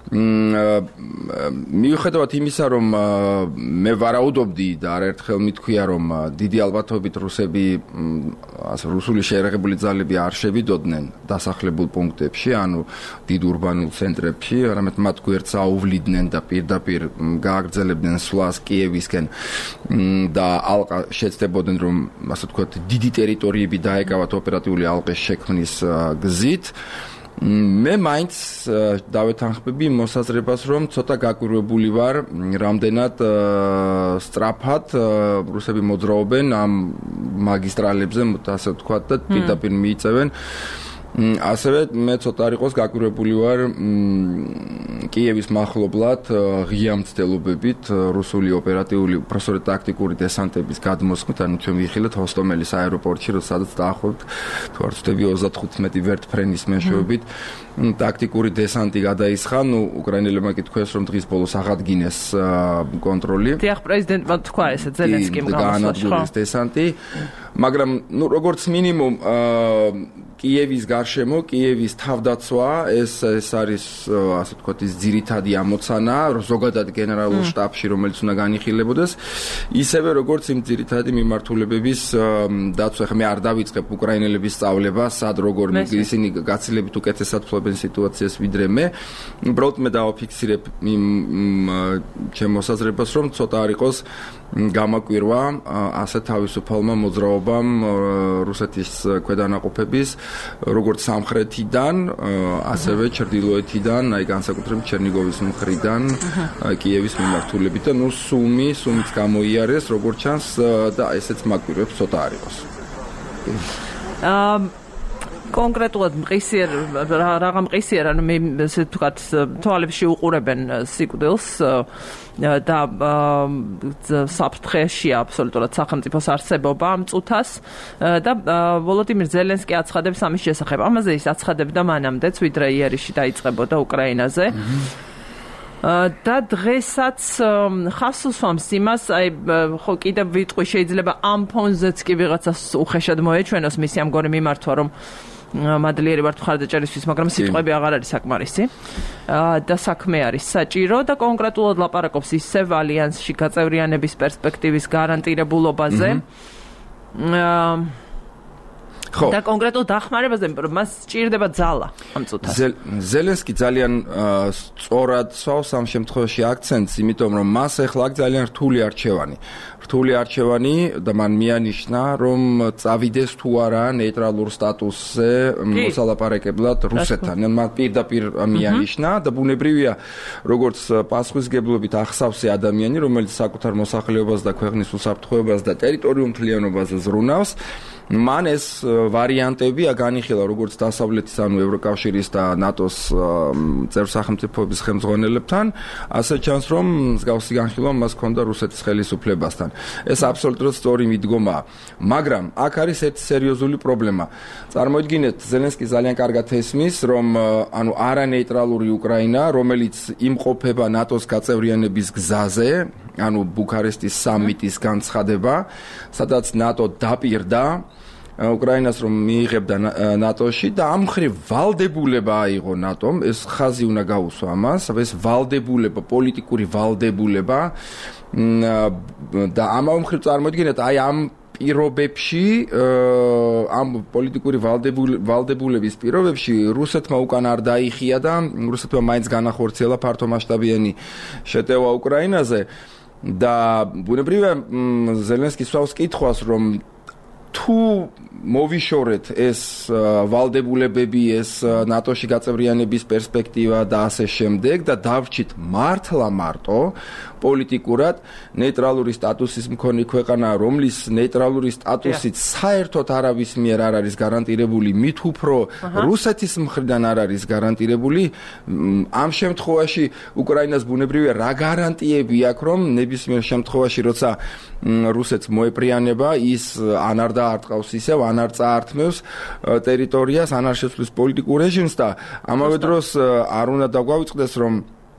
მიუხედავად იმისა რომ მე ვარაუდობდი და არაერთხელ მithქვია რომ დიდი ალბათობით რუსები ასე რუსული შეერაღებული ძალები არ შევიდოდნენ დასახლებულ პუნქტებში ანუ დიდ ურბანულ ცენტრებში არამედ მათ გვერდს აუვლიდნენ და პირდაპირ გააგრძელებდნენ სვლას კიევისკენ და ალყა შეცდებოდნენ რომ ასე ვთქვათ დიდი ტერიტორიები დაეკავათ ოპერატიული ალყის შექმნის გზით მე მაინც დავეთანხმები მოსაზრებას რომ ცოტა გაკვირვებული ვარ რამდენად სწრაფად რუსები მოძრაობენ ამ მაგისტრალებზე ასე ვთქვათ და პირდაპირ მიიწევენ ასევე მე ცოტა არ იყოს გაკვირვებული ვარ კიევის მახლობლად ღია მცდელობებით რუსული ოპერატიული უпроსორი ტაქტიკური დესანტების გადმოსხმით ანუ ჩვენ ვიხილეთ ჰოსტომელის აეროპორტში სადაც დაახლოებით თუ არ ვცდები ოცდათხუთმეტი ვერტფრენის მეშვეობით ტაქტიკური დესანტი გადაისხა ნუ უკრაინელებმა კითხეს რომ დღის ბოლოს აღადგინეს კონტროლი დიახ პრეზიდენტმა თქვა ესე ზელენსკიმ განადგურეს დესანტი მაგრამ ნუ როგორც მინიმუმ კიევის გარშემო, კიევის თავდაცვა, ეს ეს არის ასე ვთქვათ ის ძირითადი ამოცანა, ზოგადად გენერალურ შტაბში, რომელიც უნდა განიხილებოდეს, ისევე როგორც იმ ძირითადი მიმართულებების დაცვა. ხა მე არ დავიწყებ უკრაინელების სწავლებას, სად როგორ ისინი გაცილებით უკეთესად ფლობენ სიტუაციას ვიდრე მე. უბრალოდ მე დავაფიქსირებ იმ ჩემ მოსაზრებას, რომ ცოტა არ იყოს გამაკვირვა ასე თავისუფალმა მოძრაობამ რუსეთის ქვედანაყოფების როგორც სამხრეთიდან, ასევე ჩრდილოეთიდან, აი განსაკუთრებით ჩერნიგოვის მხრიდან, კიევის მიმართულებით და ნუ სუმი, სუმიც გამოიარეს, როგორც ჩანს და ესეც მაკვირვებს ცოტა არ იყოს. აა კონკრეტულად მყისიერ რაღა მყისიერ ანუ მე ესე ვთქვათ თვალებში უყურებენ სიკვდილს და საფრთხეში აბსოლუტურად სახელმწიფოს არსებობა ამ წუთას და ვოლოდიმირ ზელენსკი აცხადებს ამის შესახებ. ამაზე ის აცხადებდა მანამდეც ვიდრე იერიში დაიწყებოდა უკრაინაზე. და დღესაც ხას უსვამს იმას, აი ხო კიდევ ვიტყვი შეიძლება ამ ფონზეც კი ვიღაცას უხეშად მოეჩვენოს მისი ამგვარი მიმართვა რომ მადლიერი ვარ მხარდაჭერისთვის, მაგრამ სიტყვები აღარ არის საკმარისი. და საქმე არის საჭირო და კონკრეტულად ლაპარაკობს ისევ ალიანსში გაწევრიანების პერსპექტივის გარანტირებულობაზე. ხო. და კონკრეტულ დახმარებაზე, რომ მას სჭირდება ძალა ამ წუთას. ზელენსკი ძალიან სწორად სვავს ამ შემთხვევაში აქცენტს, იმიტომ რომ მას ახლა აქვს ძალიან რთული არჩევანი. რთული არჩევანი და მან მიანიშნა, რომ წავიდეს თუ არა ნეიტრალურ სტატუსზე მოსალაპარაკებლად რუსეთთან. მან პირდაპირ მიანიშნა და ბუნებრივია, როგორც პასუხისგებლობით ახსავსე ადამიანი, რომელიც საკუთარ მოსახლეობას და ქვეყნის უსაფრთხოებას და ტერიტორიულ მთლიანობაზე ზრუნავს. მან ეს ვარიანტები განიხილა როგორც დასავლეთის ანუ ევროკავშირის და ნატოს წევრ სახელმწიფოების ხელმძღვანელებთან, ასე ჩანს რომ მსგავსი განხილვა მას ჰქონდა რუსეთის ხელისუფლებასთან. ეს აბსოლუტურად სწორი მიდგომაა, მაგრამ აქ არის ერთი სერიოზული პრობლემა. წარმოიდგინეთ, ზელენსკი ძალიან კარგად ესმის, რომ ანუ არანეიტრალური უკრაინა, რომელიც იმყოფება ნატოს გაწევრიანების გზაზე, ანუ ბუქარესტის სამიტის განცხადება, სადაც ნატო დაპირდა უკრაინას რომ მიიღებდა ნატოში და ამ მხრივ ვალდებულება აიღო ნატომ, ეს ხაზი უნდა გაუსვა ამას, ეს ვალდებულება, პოლიტიკური ვალდებულება და ამ მხრივ წარმოიდგინეთ, აი ამ პირობებში ამ პოლიტიკური ვალდებულების პირობებში რუსეთმა უკან არ დაიხია და რუსეთმა მაინც განახორციელა ფართომასშტაბიანი შეტევა უკრაინაზე და ბუნებრივია ზელენსკის სვავს კითხვას რომ თუ მოვიშორეთ ეს ვალდებულებები ეს ნატოში გაწევრიანების პერსპექტივა და ასე შემდეგ და დავრჩით მართლა მარტო პოლიტიკურად ნეიტრალური სტატუსის მქონე ქვეყანა რომლის ნეიტრალური სტატუსით საერთოდ არავის მიერ არ არის გარანტირებული მით უფრო რუსეთის მხრიდან არ არის გარანტირებული ამ შემთხვევაში უკრაინას ბუნებრივია რა გარანტიები აქვს რომ ნებისმიერ შემთხვევაში როცა რუსეთს მოეპრიანება ის ან არ დაარტყავს ისევ ან არ წაართმევს ტერიტორიას ან არ შეცვლის პოლიტიკურ რეჟიმს და ამავე დროს არ უნდა დაგვავიწყდეს რომ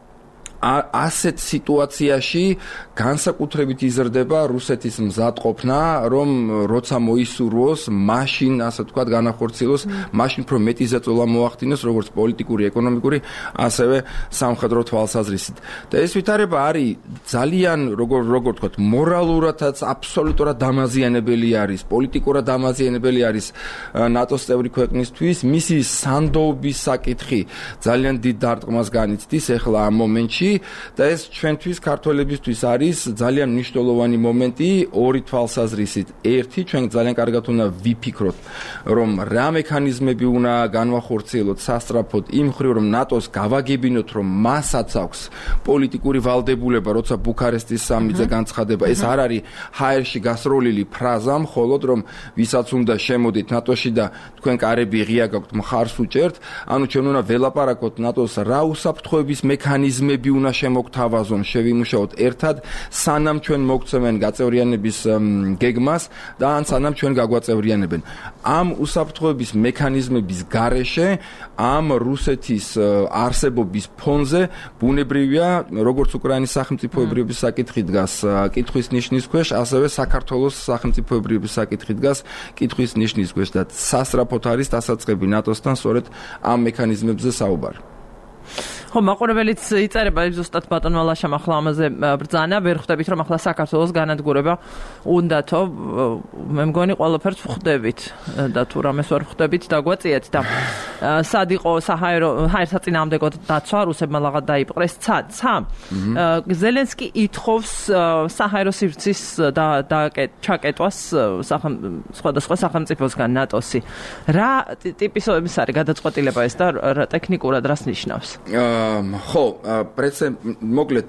ასეთ სიტუაციაში განსაკუთრებით იზრდება რუსეთის მზადყოფნა, რომ როცა მოისურვოს, მაშინ, ასე ვთქვათ, განახორციელოს, მაშინ უფრო მეტი ზეწოლა მოახდინოს, როგორც პოლიტიკური, ეკონომიკური, ასევე სამხედრო თვალსაზრისით. და ეს ვითარება არის ძალიან, როგორ როგორ ვთქვათ, მორალურადაც აბსოლუტურად დამაზიანებელი არის, პოლიტიკურად დამაზიანებელი არის ნატოს წევრი ქვეყნისთვის, მისი სანდოობის საკითხი ძალიან დიდ დარტყმას განიცდის ახლა ამ მომენტში. და ეს ჩვენთვის ქართველებისთვის არის ძალიან მნიშვნელოვანი მომენტი ორი თვალსაზრისით. ერთი, ჩვენ ძალიან კარგად უნდა ვიფიქროთ, რომ რა მექანიზმები უნდა განვახორციელოთ სასწრაფოდ იმ მხრივ, რომ ნატოს გავაგებინოთ, რომ მასაც აქვს პოლიტიკური ვალდებულება, როცა ბუქარესტის სამიტზე განცხადება. ეს არ არის ჰაერში გასროლილი ფრაზა, მხოლოდ რომ ვისაც უნდა შემოდით ნატოში და თქვენ კარები ღია გაქვთ, მხარს უჭერთ. ანუ ჩვენ უნდა ველაპარაკოთ ნატოს რა უსაფრთხოების მექანიზმები უნდა შემოგთავაზონ, შევიმუშაოთ ერთად, სანამ ჩვენ მოგცემენ გაწევრიანების გეგმას და ან სანამ ჩვენ გაგვაწევრიანებენ. ამ უსაფრთხოების მექანიზმების გარეშე, ამ რუსეთის არსებობის ფონზე ბუნებრივია, როგორც უკრაინის სახელმწიფოებრიობის საკითხი დგას კითხვის ნიშნის ქვეშ, ასევე საქართველოს სახელმწიფოებრიობის საკითხი დგას კითხვის ნიშნის ქვეშ და სასწრაფოდ არის დასაწყები ნატოსთან სწორედ ამ მექანიზმებზე საუბარი. ხო, მაყურებელიც იწერება ზუსტად ბატონმა ლაშამ ახლა ამაზე ბრძანა, ვერ ხვდებით რომ ახლა საქართველოს განადგურება უნდათო, მე მგონი ყველაფერს ვხვდებით და თუ რამეს ვერ ხვდებით დაგვაწიეთ და სად იყო საჰაერო ჰაერსაწინააღმდეგო დაცვა რუსებმა ლაღად დაიპყრეს ცა ცა ზელენსკი ითხოვს საჰაერო სივრცის და ჩაკეტვას სხვადასხვა სახელმწიფოსგან ნატოსი. რა ტიპის არის გადაწყვეტილება ეს და ტექნიკურად რას ნიშნავს? ხო, პრეცედენტ მოკლედ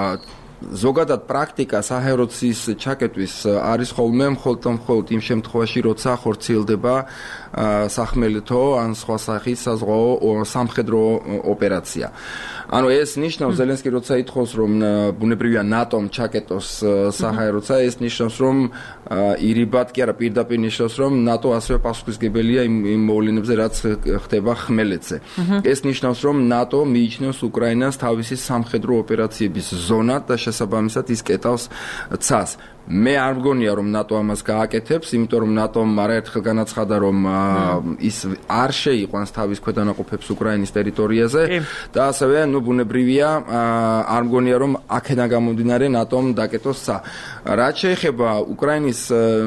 ზოგადად პრაქტიკა საჰაეროცის ჩაკეტვის არის ხოლმე მხოლოდ მხოლოდ იმ შემთხვევაში, როცა ხორციელდება სახმელეთო ან სხვა სახის საზღვაო სამხედრო ოპერაცია. ანუ ეს ნიშნავს ზელენსკი როცა ითხოვს რომ ბუნებრივია ნატომ ჩაკეტოს საჰაეროცა, ეს ნიშნავს რომ ირიბად კი არა პირდაპირ ნიშნავს რომ ნატო ასევე პასუხისმგებელია იმ იმ მოვლენებზე რაც ხდება ხმელეთზე. ეს ნიშნავს რომ ნატო მიიჩნევს უკრაინას თავისი სამხედრო ოპერაციების ზონად და შესაბამისად ის კეტავს ცას. მე არ მგონია რომ ნატო ამას გააკეთებს, იმიტომ რომ ნატომ არაერთხელ განაცხადა რომ ის არ შეიყვანს თავის ქვედანაყოფებს უკრაინის ტერიტორიაზე და ასევე ნუ ბუნებრივია არ მგონია რომ აქედან გამომდინარე ნატომ დაკეტოს ცა. რაც შეეხება უკრაინის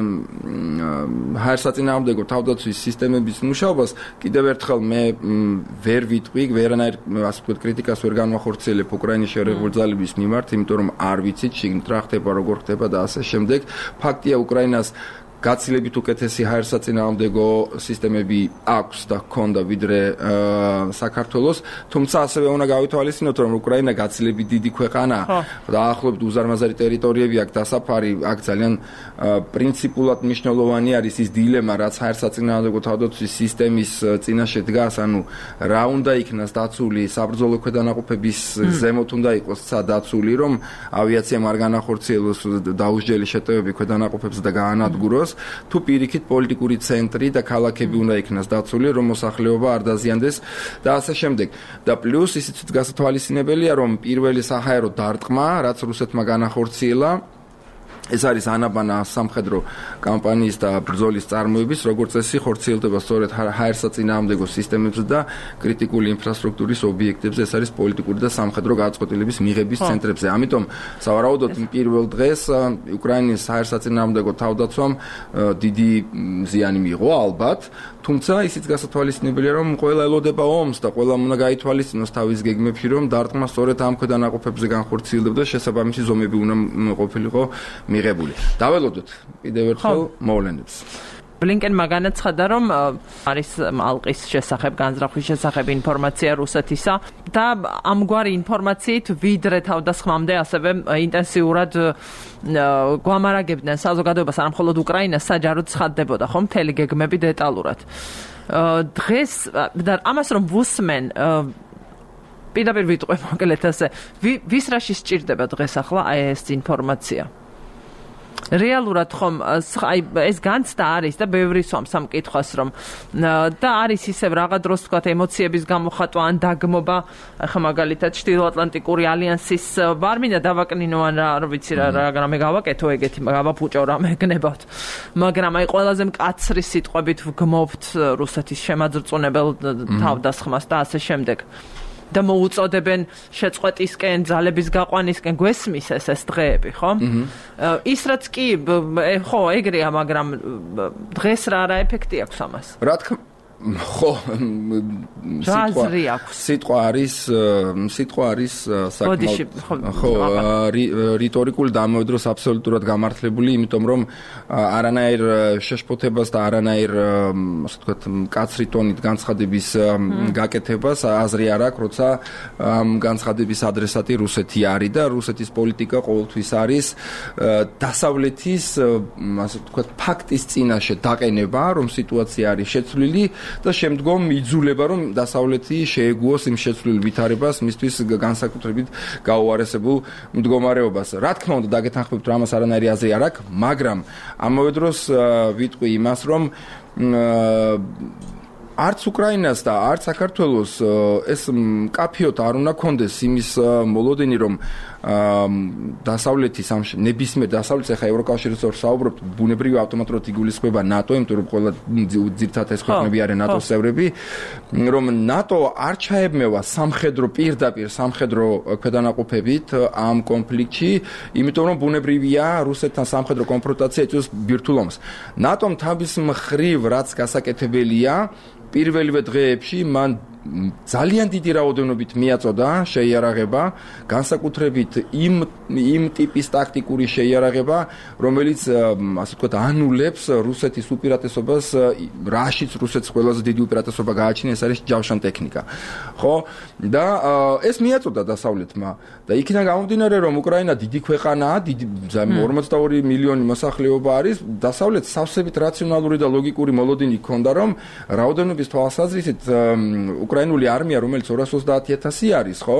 ჰაერსაწინააღმდეგო თავდაცვის სისტემების მუშაობას, კიდევ ერთხელ მე ვერ ვიტყვი, ვერანაირ ასე ვთქვათ კრიტიკას ვერ განვახორციელებ უკრაინის შერეულ ძალების მიმართ, იმიტომ რომ არ ვიცით შიგნით რა ხდება, როგორ ხდება და ასე შემდეგ. ფაქტია უკრაინას გაცილებით უკეთესი ჰაერსაწინააღმდეგო სისტემები აქვს და ჰქონდა ვიდრე საქართველოს, თუმცა ასევე უნდა გავითვალისწინოთ რომ უკრაინა გაცილებით დიდი ქვეყანაა და ახლობით უზარმაზარი ტერიტორიები აქვს დასაფარი, აქ ძალიან პრინციპულად მნიშვნელოვანი არის ის დილემა, რაც ჰაერსაწინააღმდეგო თავდაცვის სისტემის წინაშე დგას, ანუ რა უნდა იქნას დაცული საბრძოლო ქვედანაყოფების ზემოთ უნდა იყოს ცა დაცული, რომ ავიაციამ არ განახორციელოს დაუსჯელი შეტევები ქვედანაყოფებზე და გაანადგუროს. თუ პირიქით პოლიტიკური ცენტრი და ქალაქები უნდა იქნას დაცული, რომ მოსახლეობა არ დაზიანდეს და ასე შემდეგ. და პლუს ისიც გასათვალისწინებელია, რომ პირველი საჰაერო დარტყმა, რაც რუსეთმა განახორციელა, ეს არის ანაბანა სამხედრო კამპანიის და ბრძოლის წარმოების, როგორც წესი ხორციელდება სწორედ ჰაერსაწინააღმდეგო სისტემებზე და კრიტიკული ინფრასტრუქტურის ობიექტებზე, ეს არის პოლიტიკური და სამხედრო გადაწყვეტილების მიღების ცენტრებზე. ამიტომ სავარაუდოდ პირველ დღეს უკრაინის ჰაერსაწინააღმდეგო თავდაცვამ დიდი ზიანი მიიღო ალბათ, თუმცა ისიც გასათვალისწინებელია, რომ ყველა ელოდება ომს და ყველა უნდა გაითვალისწინოს თავის გეგმებში, რომ დარტყმა სწორედ ამ ქვედანაყოფებზე განხორციელდება და შესაბამისი ზომები უნდა ყოფილიყო მიღებული. დაველოდოთ კიდევ ერთხელ მოვლენებს. ბლინკენმა განაცხადა, რომ არის ალყის შესახებ, განზრახვის შესახებ ინფორმაცია რუსეთისა და ამგვარი ინფორმაციით ვიდრე თავდასხმამდე ასევე ინტენსიურად გვამარაგებდნენ საზოგადოებას, არა მხოლოდ უკრაინას, საჯაროდ ცხადდებოდა ხომ მთელი გეგმები დეტალურად. დღეს და ამას რომ ვუსმენ პირდაპირ ვიტყვე მოკლედ ასე, ვის რაში სჭირდება დღეს ახლა აი ეს ინფორმაცია? რეალურად ხომ აი ეს განცდა არის და ბევრი სვამს ამ კითხვას რომ და არის ისევ რაღაც დროს თქვათ ემოციების გამოხატვა ან დაგმობა ახლა მაგალითად ჩრდილოატლანტიკური ალიანსის ვარ მინდა დავაკნინო ან რა ვიცი რა რამე გავაკეთო ეგეთი გავაფუჭო რამე გნებავთ მაგრამ აი ყველაზე მკაცრი სიტყვებით ვგმობთ რუსეთის შემაძრწუნებელ თავდასხმას და ასე შემდეგ და მოუწოდებენ შეწყვეტისკენ, ძალების გაყვანისკენ, გვესმის ეს ეს დღეები, ხო? ის რაც კი, ხო, ეგრეა, მაგრამ დღეს რა რა ეფექტი აქვს ამას? რა თქმა ხო სიტყვა სიტყვა არის სიტყვა არის საკმაოდ ხო რიტორიკული და ამავე დროს აბსოლუტურად გამართლებული, იმიტომ რომ არანაირ შეშფოთებას და არანაირ ასე ვთქვათ მკაცრი ტონით განცხადების გაკეთებას აზრი არ აქვს, როცა ამ განცხადების ადრესატი რუსეთი არის და რუსეთის პოლიტიკა ყოველთვის არის დასავლეთის ასე ვთქვათ ფაქტის წინაშე დაყენება, რომ სიტუაცია არის შეცვლილი და შემდგომ იძულება რომ დასავლეთი შეეგუოს იმ შეცვლილ ვითარებას მისთვის განსაკუთრებით გაუარესებულ მდგომარეობას. რა თქმა უნდა დაგეთანხმებთ რომ ამას არანაირი აზრი არ აქვს, მაგრამ ამავე დროს ვიტყვი იმას რომ არც უკრაინას და არც საქართველოს ეს მკაფიოდ არ უნდა კონდეს იმის მოლოდინი რომ დასავლეთის ამ ნებისმიერ დასავლეთს ახლა ევროკავშირის ორ საუბრობთ ბუნებრივი ავტომატურად იგულისხმება ნატო, იმიტომ რომ ყველა ძირთად ეს ქვეყნები არიან ნატოს წევრები, რომ ნატო არ ჩაებმევა სამხედრო პირდაპირ სამხედრო ქვედანაყოფებით ამ კონფლიქტში, იმიტომ რომ ბუნებრივია რუსეთთან სამხედრო კონფრონტაცია იწვევს ბირთვულ ომს. ნატომ თავის მხრივ რაც გასაკეთებელია პირველივე დღეებში მან ძალიან დიდი რაოდენობით მიაწოდა შეიარაღება, განსაკუთრებით იმ იმ ტიპის ტაქტიკური შეიარაღება, რომელიც ასე ვთქვათ ანულებს რუსეთის უპირატესობას, რაშიც რუსეთს ყველაზე დიდი უპირატესობა გააჩნია, ეს არის ჯავშან ტექნიკა. ხო? და ეს მიაწოდა დასავლეთმა და იქიდან გამომდინარე, რომ უკრაინა დიდი ქვეყანაა, დიდი ორმოცდაორი მილიონი მოსახლეობა არის, დასავლეთს სავსებით რაციონალური და ლოგიკური მოლოდინი ჰქონდა, რომ რაოდენობის თვალსაზრისით უკრაინული არმია, რომელიც ორას ოცდაათი ათასი არის, ხო?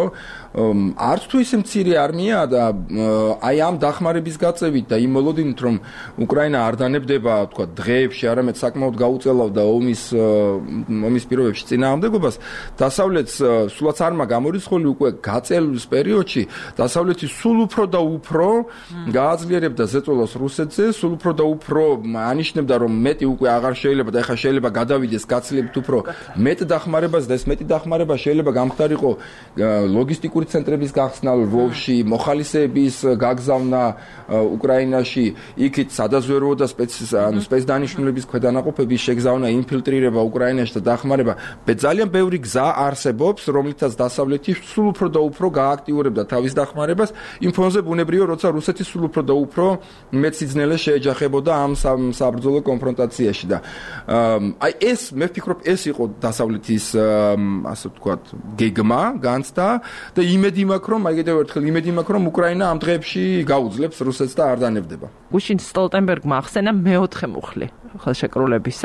არც თუ ისე მცირე არმიაა და აი ამ დახმარების გაწევით და იმ მოლოდინით, რომ უკრაინა არ დანებდება, თქვა, დღეებში, არამედ საკმაოდ გაუწელავდა ომის ომის პირობებში წინააღმდეგობას, დასავლეთს სულაც არმა გამორიცხული უკვე გაწევის პერიოდში, დასავლეთი სულ უფრო და უფრო გააძლიერებდა ზეწოლას რუსეთზე, სულ უფრო და უფრო ანიშნებდა, რომ მეტი უკვე აღარ შეიძლება და ეხლა შეიძლება გადავიდეს გაცილებით უფრო მეტ დახმარებას და ეს მეტი დახმარება შეიძლება გამხდარიყო ლოგისტიკური ცენტრების გახსნა ლვოვში, მოხალისეების გაგზავნა უკრაინაში, იქით სადაზვერვო და სპეცდანიშნულების ქვედანაყოფების შეგზავნა, ინფილტრირება უკრაინაში და დახმარება. ძალიან ბევრი გზა არსებობს, რომლითაც დასავლეთი სულ უფრო და უფრო გააქტიურებდა თავის დახმარებას, იმ ფონზე ბუნებრივია, როცა რუსეთი სულ უფრო და უფრო მეტ სიძნელეს შეეჯახებოდა ამ საბრძოლო კონფრონტაციაში და აი ეს მე ვფიქრობ ეს იყო დასავლეთის ასე ვთქვათ გეგმა, განცდა და იმედი მაქვს რომ აი კიდევ ერთხელ იმედი მაქვს რომ უკრაინა ამ დღეებში გაუძლებს რუსეთს და არ დანებდება. გუშინ სტოლტენბერგმა ახსენა მეოთხე მუხლი ხელშეკრულებისა,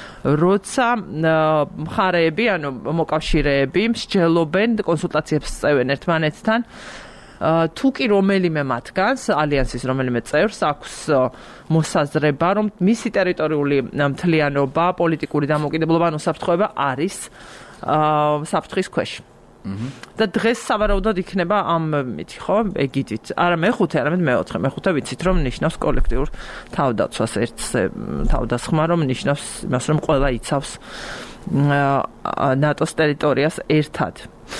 როცა მხარეები, ანუ მოკავშირეები მსჯელობენ კონსულტაციებს წევენ ერთმანეთთან თუ კი რომელიმე მათგანს, ალიანსის რომელიმე წევრს აქვს მოსაზრება, რომ მისი ტერიტორიული მთლიანობა, პოლიტიკური დამოუკიდებლობა, ანუ საფრთხეობა არის საფრთხის ქვეშ. და დღეს სავარაუდოდ იქნება ამ მითი ხო ეგიდით არა მეხუთე არამედ მეოთხე მეხუთე ვიცით რომ ნიშნავს კოლექტიურ თავდაცვას ერთზე თავდასხმა რომ ნიშნავს იმას რომ ყველა იცავს ნატოს ტერიტორიას ერთად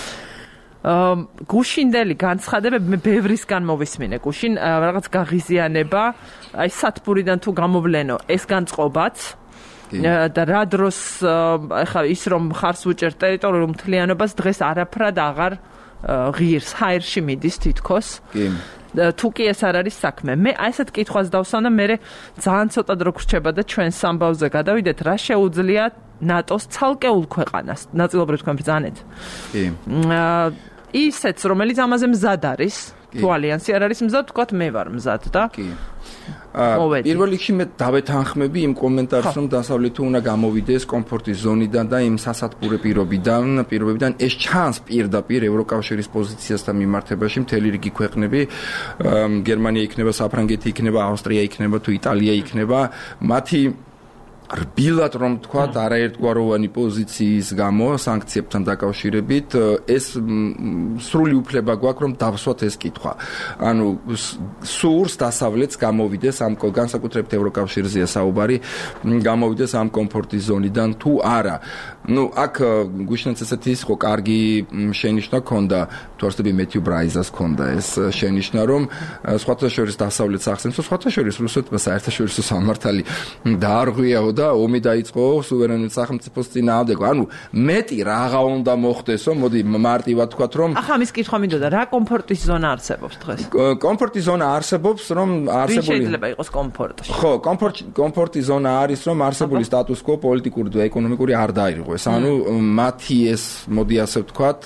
გუშინდელი განცხადებები მე ბევრისგან მოვისმინე გუშინ რაღაც გაღიზიანება აი სათბურიდან თუ გამოვლენო ეს განწყობაც და რა დროს ახლა ის რომ ხარს უჭერთ ტერიტორიულ მთლიანობას დღეს არაფრად აღარ ღირს ჰაერში მიდის თითქოს კი თუ კი ეს არ არის საქმე მე აი ესეთ კითხვას დავსვამ და მე ძალიან ცოტა დრო გრჩება და ჩვენ სამბავზე გადავიდეთ რა შეუძლია ნატოს ცალკეულ ქვეყანას ნაწილობრივ თქვენ ბრძანეთ კი ისეც რომელიც ამაზე მზად არის თუ ალიანსი არ არის მზად თქვათ მე ვარ მზად და კი პირველ რიგში მე დავეთანხმები იმ კომენტარს რომ დასავლეთი უნდა გამოვიდეს კომფორტის ზონიდან და იმ სასათბურე პირობიდან პირობებიდან ეს ჩანს პირდაპირ ევროკავშირის პოზიციასთან მიმართებაში მთელი რიგი ქვეყნები გერმანია იქნება საფრანგეთი იქნება ავსტრია იქნება თუ იტალია იქნება მათი რბილად რომ თქვათ არაერთგვაროვანი პოზიციის გამო სანქციებთან დაკავშირებით ეს სრული უფლება გვაქვს რომ დავსვათ ეს კითხვა ანუ სურს დასავლეთს გამოვიდეს ამ განსაკუთრებით ევროკავშირზეა საუბარი გამოვიდეს ამ კომფორტის ზონიდან თუ არა ну აქ გუშინაც ესეთი ის ხო კარგი შენიშვნა ქონდა თუ არსები მეთიუ ბრაიზას ქონდა ეს შენიშვნა რომ სხვათა შორის დასავლეთს ახსენებს სხვათა შორის რუსეთმა საერთაშორისო სამართალი დაარღვიაო და ომი დაიწყო სუვერენულ სახელმწიფოს წინააღმდეგ. ანუ მეტი რაღა უნდა მოხდესო, მოდი მარტივად თქვათ რომ ახლა ამის კითხვა მინდოდა რა კომფორტის ზონა არსებობს დღეს? კომფორტის ზონა არსებობს რომ არსებული შეიძლება იყოს კომფორტში. ხო, კომფორტის ზონა არის რომ არსებული სტატუს კვო პოლიტიკური და ეკონომიკური არ დაირღვეს. ანუ მათი ეს მოდი ასე ვთქვათ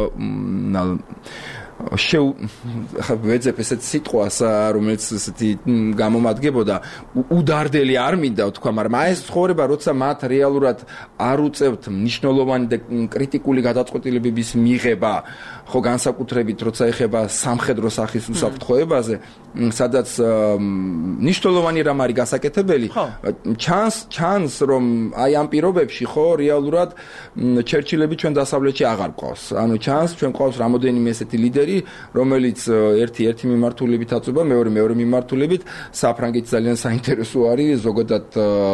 შეუ ვეძებ ესეთ სიტყვას რომელიც ესეთი გამომადგებოდა უდარდელი არ მინდა ვთქვა მაგრამ აი ეს ცხოვრება როცა მათ რეალურად არ უწევთ მნიშვნელოვანი და კრიტიკული გადაწყვეტილებების მიღება ხო განსაკუთრებით როცა ეხება სამხედრო სახის უსაფრთხოებაზე სადაც მნიშვნელოვანი რამ არის გასაკეთებელი ჩანს ჩანს რომ აი ამ პირობებში ხო რეალურად ჩერჩილები ჩვენ დასავლეთში აღარ ყავს ანუ ჩანს ჩვენ ყავს რამოდენიმე ესეთი ლიდერი რომელიც ერთი ერთი მიმართულებით აწובה მეორე მეორე მიმართულებით საფრანგეთი ძალიან საინტერესო არის ზოგადად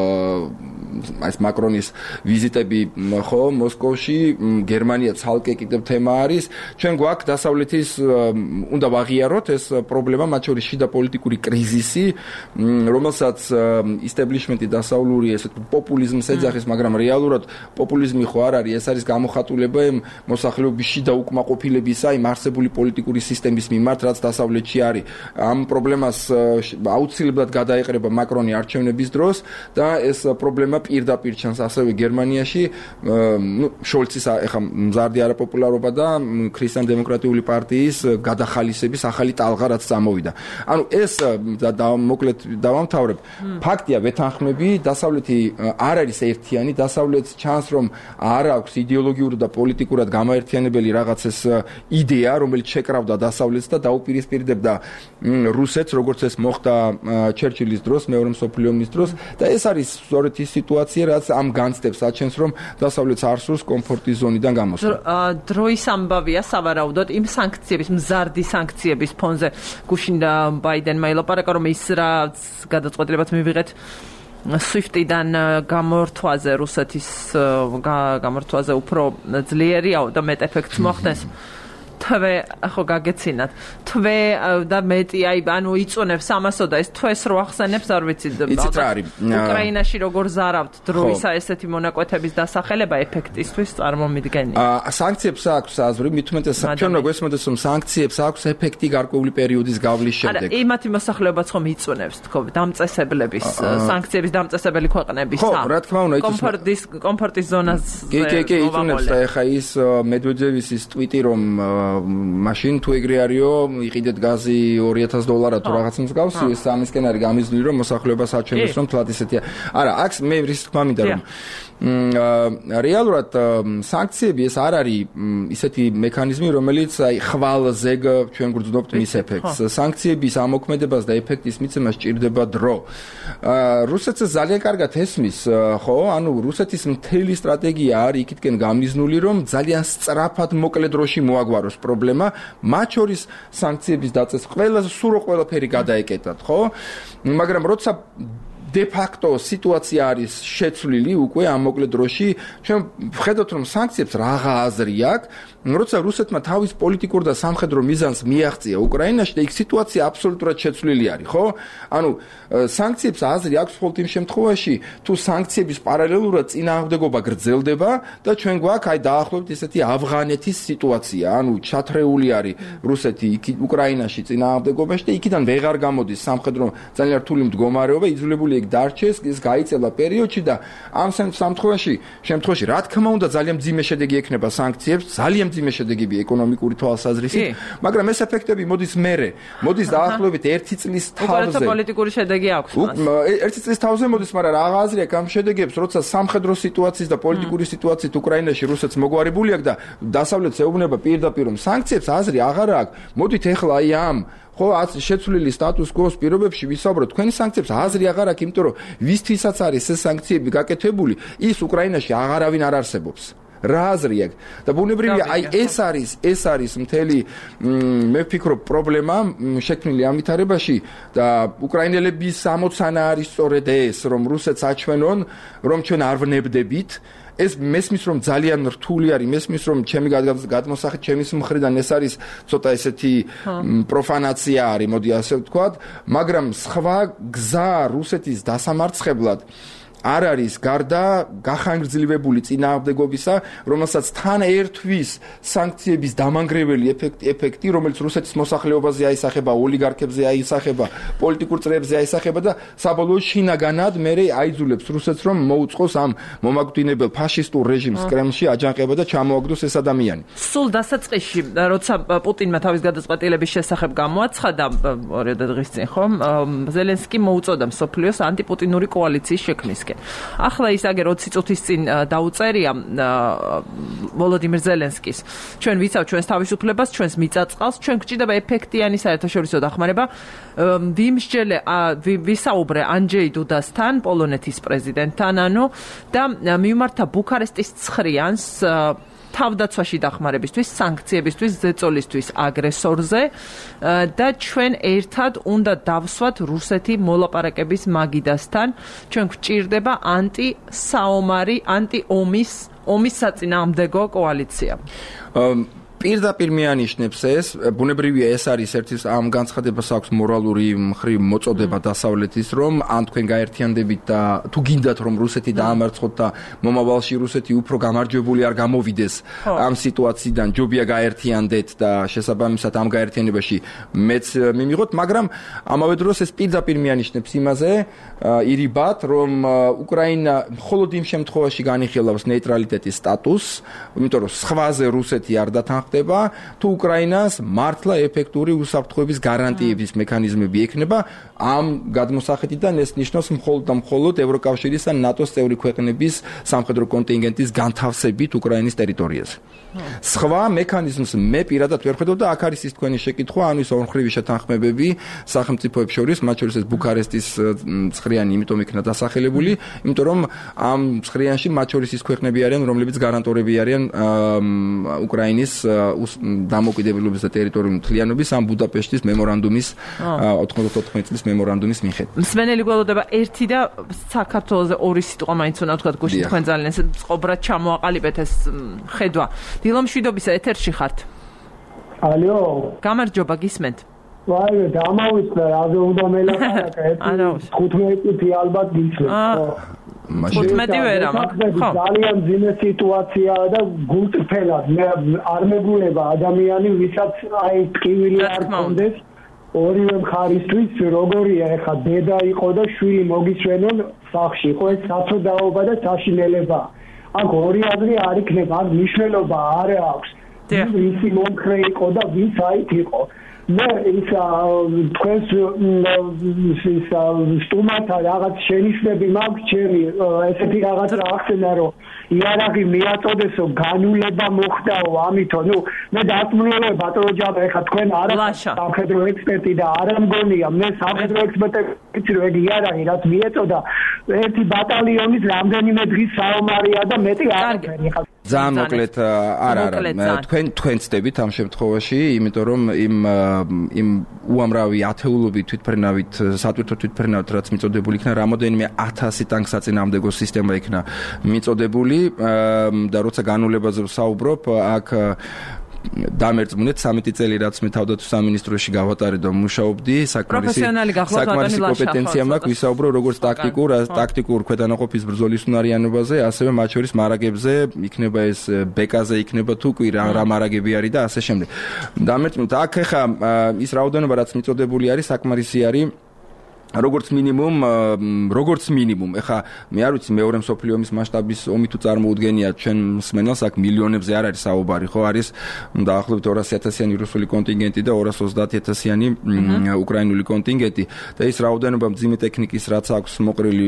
ეს მაკრონის ვიზიტები ხო მოსკოვში გერმანია ცალკე კიდევ თემა არის ჩვენ გვაქვს დასავლეთის უნდა ვაღიაროთ ეს პრობლემა მათ შორის შიდა პოლიტიკური კრიზისი რომელსაც ისტაბლიშმენტი დასავლური ეს პოპულიზმს ეძახის მაგრამ რეალურად პოპულიზმი ხო არ არის ეს არის გამოხატულება იმ მოსახლეობის შიდა უკმაყოფილებისა იმ არსებული პოლიტიკური სისტემის მიმართ რაც დასავლეთში არის ამ პრობლემას აუცილებლად გადაეყრება მაკრონი არჩევნების დროს და ეს პრობლემა პირდაპირ ჩანს ასევე გერმანიაში ნუ შოლცის ახლა მზარდი არაპოპულარობა და ქრისტიან-დემოკრატიული პარტიის გადახალისების ახალი ტალღა რაც წამოვიდა. ანუ ეს და მოკლედ დავამთავრებ. ფაქტია ვეთანხმები, დასავლეთი არ არის ერთიანი, დასავლეთს ჩანს რომ არ აქვს იდეოლოგიური და პოლიტიკურად გამოერთიანებელი რაღაც ეს იდეა, რომელიც შეკრავდა დასავლეთს და დაუპირისპირდებდა რუსეთს, როგორც ეს მოხდა ჩერჩილის დროს, მეორე მსოფლიო ომის დროს და ეს არის სწორედ ის სიტუაცია, რაც ამ განცდებს აჩენს, რომ დასავლეთს არ სურს კომფორტის ზონიდან გამოსვლა. დროის ამბავია სავარაუდოდ იმ სანქციების, მზარდი სანქციების ფონზე გუშინ ბაიდენმა ელაპარაკა, რომ ის რა გადაწყვეტილებაც მივიღეთ სვიფტიდან გამორთვაზე რუსეთის გამორთვაზე უფრო ძლიერია და მეტ ეფექტს მოხდეს. თვე ხო გაგეცინათ თვე და მეტი აი ანუ იწონებს ამასო და ეს თვეს რო ახსენებს არ ვიცი უკრაინაში როგორ ზარავთ დროისა ესეთი მონაკვეთების დასახელება ეფექტისთვის წარმომიდგენია სანქციებს აქვს აზრი მithumetes ჩვენ რო გვესმოდეს რომ სანქციებს აქვს ეფექტი გარკვეული პერიოდის გავლის შემდეგ არა იმათი მოსახლეობაც ხომ იწონებს თქო დამწესებლების სანქციების დამწესებელი ქვეყნების ხო რა თქმა უნდა კომფორტის კომფორტის ზონას კი კი კი იწონებს და ეხა ის მედვედევის ის ტვიტი რომ მაშინ თუ ეგრე არისო, იყიდეთ გაზი ორი ათასი დოლარად თუ რაღაც მსგავსი, ეს ამისკენ არის გამიზნული, რომ მოსახლეობას აჩვენებს, რომ თლად ისეთია. არა, აქ მე რის თქმა მინდა რომ რეალურად სანქციები ეს არ არის ისეთი მექანიზმი, რომელიც აი ხვალზეგ ჩვენ გვგრძნობთ მის ეფექტს. სანქციების ამოქმედებას და ეფექტის მიცემას სჭირდება დრო. რუსეთს ძალიან კარგად ესმის, ხო? ანუ რუსეთის მთელი სტრატეგია არის იქითკენ გამიზნული, რომ ძალიან სწრაფად მოკლე დროში მოაგვაროს პრობლემა, მათ შორის სანქციების დაწესება, ყველა სურო ყველაფერი გადაეკეტათ, ხო? მაგრამ როცა de facto სიტუაცია არის შეცვლილი უკვე ამ მოკლე დროში, ჩვენ ვხედავთ რომ სანქციებს რაღა აზრი აქვს, როცა რუსეთმა თავის პოლიტიკურ და სამხედრო მიზანს მიაღწია უკრაინაში და იქ სიტუაცია აბსოლუტურად შეცვლილი არის, ხო? ანუ სანქციებს აზრი აქვს მხოლოდ იმ შემთხვევაში, თუ სანქციების პარალელურად წინააღმდეგობა გრძელდება და ჩვენ გვაქვს აი დაახლოებით ესეთი ავღანეთის სიტუაცია, ანუ ჩათრეული არის რუსეთი იქ უკრაინაში წინააღმდეგობაში და იქიდან ვეღარ გამოდის სამხედრო ძალიან რთული მდგომარეობა, იძულებული იქ დარჩეს, ის გაიწელა პერიოდში და ამ შემთხვევაში, შემთხვევაში რა თქმა უნდა ძალიან მძიმე შედეგი ექნება სანქციებს, ძალიან მძიმე შედეგები ეკონომიკური თვალსაზრისით, მაგრამ ეს ეფექტები მოდის მერე, მოდის დაახლოებით ერთი წლის თავზე. უბრალოდ პოლიტიკური შედეგი აქვს მას. ერთი წლის თავზე მოდის, მაგრამ რა აზრი აქვს ამ შედეგებს, როცა სამხედრო სიტუაციის და პოლიტიკური სიტუაციით უკრაინაში რუსეთს მოგვარებული აქვს და დასავლეთს ეუბნება პირდაპირ რომ სანქციებს აზრი აღარ აქვს. მოდით ეხლა აი ამ ხო შეცვლილი სტატუს კოს პირობებში ვისაუბროთ, თქვენი სანქციებს აზრი აღარ აქვს, იმიტომ რომ ვისთვისაც არის ეს სანქციები გაკეთებული, ის უკრაინაში აღარავინ არ არსებობს. რა აზრი აქვს და ბუნებრივია აი ეს არის ეს არის მთელი მე ვფიქრობ პრობლემა შექმნილი ამ ვითარებაში და უკრაინელების ამოცანა არის სწორედ ეს, რომ რუსეთს აჩვენონ, რომ ჩვენ არ ვნებდებით. ეს მესმის რომ ძალიან რთული არის, მესმის რომ ჩემი გადმოსახით ჩემის მხრიდან ეს არის ცოტა ესეთი პროფანაცია არის, მოდი ასე ვთქვათ, მაგრამ სხვა გზა რუსეთის დასამარცხებლად არ არის გარდა გახანგრძლივებული წინააღმდეგობისა, რომელსაც თან ერთვის სანქციების დამანგრეველი ეფექტი, ეფექტი, რომელიც რუსეთის მოსახლეობაზე აისახება, ოლიგარქებზე აისახება, პოლიტიკურ წრეებზე აისახება და საბოლოო შინაგანად მერე აიძულებს რუსეთს, რომ მოუწყოს ამ მომაკვდინებელ ფაშისტურ რეჟიმს კრემლში აჯანყება და ჩამოაგდოს ეს ადამიანი. სულ დასაწყისში, როცა პუტინმა თავის გადაწყვეტილების შესახებ გამოაცხადა ორი დღის წინ, ხო? ზელენსკი მოუწოდა მსოფლიოს ანტიპუტინური კოალიციის შექმნის. ახლა ის აგერ ოცი წუთის წინ დაუწერია ვოლოდიმირ ზელენსკის. ჩვენ ვიცავ ჩვენს თავისუფლებას, ჩვენს მიწაწყალს, ჩვენ გვჭირდება ეფექტიანი საერთაშორისო დახმარება. ვიმსჯელე ვისაუბრე ანჯეი დუდასთან, პოლონეთის პრეზიდენტთან, ანუ და მიმართა ბუქარესტის ცხრიანს თავდაცვაში დახმარებისთვის, სანქციებისთვის, ზეწოლისთვის აგრესორზე და ჩვენ ერთად უნდა დავსვათ რუსეთი მოლაპარაკების მაგიდასთან. ჩვენ გვჭირდება ანტისაომარი, ანტიომის, ომის საწინააღმდეგო კოალიცია. პირდაპირ მეანიშნებს ეს, ბუნებრივია ეს არის ერთი ამ განცხადებას აქვს მორალური მხრივ მოწოდება დასავლეთის, რომ ან თქვენ გაერთიანდებით და თუ გინდათ რომ რუსეთი დაამარცხოთ და მომავალში რუსეთი უფრო გამარჯვებული არ გამოვიდეს ამ სიტუაციიდან, ჯობია გაერთიანდეთ და შესაბამისად ამ გაერთიანებაში მეც მიმიღოთ, მაგრამ ამავე დროს ეს პირდაპირ მეანიშნებს იმაზე ირიბად, რომ უკრაინა მხოლოდ იმ შემთხვევაში განიხილავს ნეიტრალიტეტის სტატუსს, იმიტომ რომ სხვაზე რუსეთი არ დათანხმდება თუ უკრაინას მართლა ეფექტური უსაფრთხოების გარანტიების მექანიზმები ექნება, ამ გადმოსახედიდან ეს ნიშნავს მხოლოდ და მხოლოდ ევროკავშირის და ნატოს წევრი ქვეყნების სამხედრო კონტინგენტის განთავსებით უკრაინის ტერიტორიაზე. სხვა მექანიზმს მე პირადად ვერ ხედავ და აქ არის ის თქვენი შეკითხვა, ანუ ის ორმხრივი შეთანხმებები სახელმწიფოებს შორის, მათ შორის ეს ბუქარესტის ცხრიანი იმიტომ იქნა დასახელებული, იმიტომ რომ ამ ცხრიანში მათ შორის ის ქვეყნები არიან, რომლებიც გარანტორები არიან უკრაინის დამოუკიდებლობის და ტერიტორიული მთლიანობის ამ ბუდაპეშტის მემორანდუმის ოთხმოცდაოთხი წლის მემორანდუმის მიხედვით. მსმენელი გველოდება ერთი და საქართველოზე ორი სიტყვა მაინც უნდა ვთქვათ, გუშინ თქვენ ძალიან წყობრად ჩამოაყალიბეთ ეს ხედვა. დილო მშვიდობისა, ეთერში ხართ. ალო. გამარჯობა, გისმენთ. ვაი, დამავიწყდა, რაზე უნდა მელაპარაკა, ერთი თხუთმეტი ალბათ გისმენთ. თხუთმეტი ვერა, ხო. ძალიან ძიმე სიტუაციაა და გულწრფელად მე არ მეგულება ადამიანი, ვისაც აი ტკივილი არ კონდეს ორივე მხარისთვის, როგორია ეხა დედა იყო და შვილი მოგისვენონ სახში, ხო ეს საცოდაობა და საშინელება. აქ ორი აზრი არ იქნება, აქ მნიშვნელობა არ აქვს. ვისი მომხრე იყო და ვის აით იყო. მე ის თქვენს ის სტუმართა რაღაც შენიშვნები მაქვს ჩემი ესეთი რაღაც ახსენა რომ იარაღი მიაწოდესო განულება მოხდაო ამითო ნუ მე დაწმუნებული ბატონო ჯაბა ეხა თქვენ არა სამხედრო ექსპერტი და არა მგონია მე სამხედრო ექსპერტი ვიცი რომ ეგ იარაღი რაც მიეწოდა ერთი ბატალიონის რამდენიმე დღის საომარია და მეტი არაფერი ხა ძალიან მოკლედ არა არა თქვენ თქვენ ცდებით ამ შემთხვევაში იმიტომ რომ იმ იმ უამრავი ათეულობით თვითფრენავით სატვირთო თვითფრენავით რაც მიწოდებული იქნა რამოდენიმე ათასი ტანკსაწინააღმდეგო სისტემა იქნა მიწოდებული და როცა განულებაზე ვსაუბრობ აქ დამერწმუნეთ სამი წელი რაც მე თავდაცვის სამინისტროში გავატარე და მუშაობდი საკმარისი საკმარისი კომპეტენცია მაქვს ვისაუბრო როგორც ტაქტიკურ ტაქტიკურ ქვედანაყოფის ბრძოლის უნარიანობაზე ასევე მათ შორის მარაგებზე იქნება ეს ბეკაზე იქნება თუ კი რა მარაგები არის და ასე შემდეგ დამერწმუნეთ აქ ხა ის რაოდენობა რაც მიწოდებული არის საკმარისი არის როგორც მინიმუმ როგორც მინიმუმ ეხა მე არ ვიცი მეორე მსოფლიო ომის მასშტაბის ომი თუ წარმოუდგენია ჩვენ მსმენელს აქ მილიონებზე არ არის საუბარი ხო არის დაახლოებით ორასი ათასიანი რუსული კონტინგენტი და ორას ოცდაათი ათასიანი უკრაინული კონტინგენტი და ის რაოდენობა მძიმე ტექნიკის რაც აქვს მოყრილი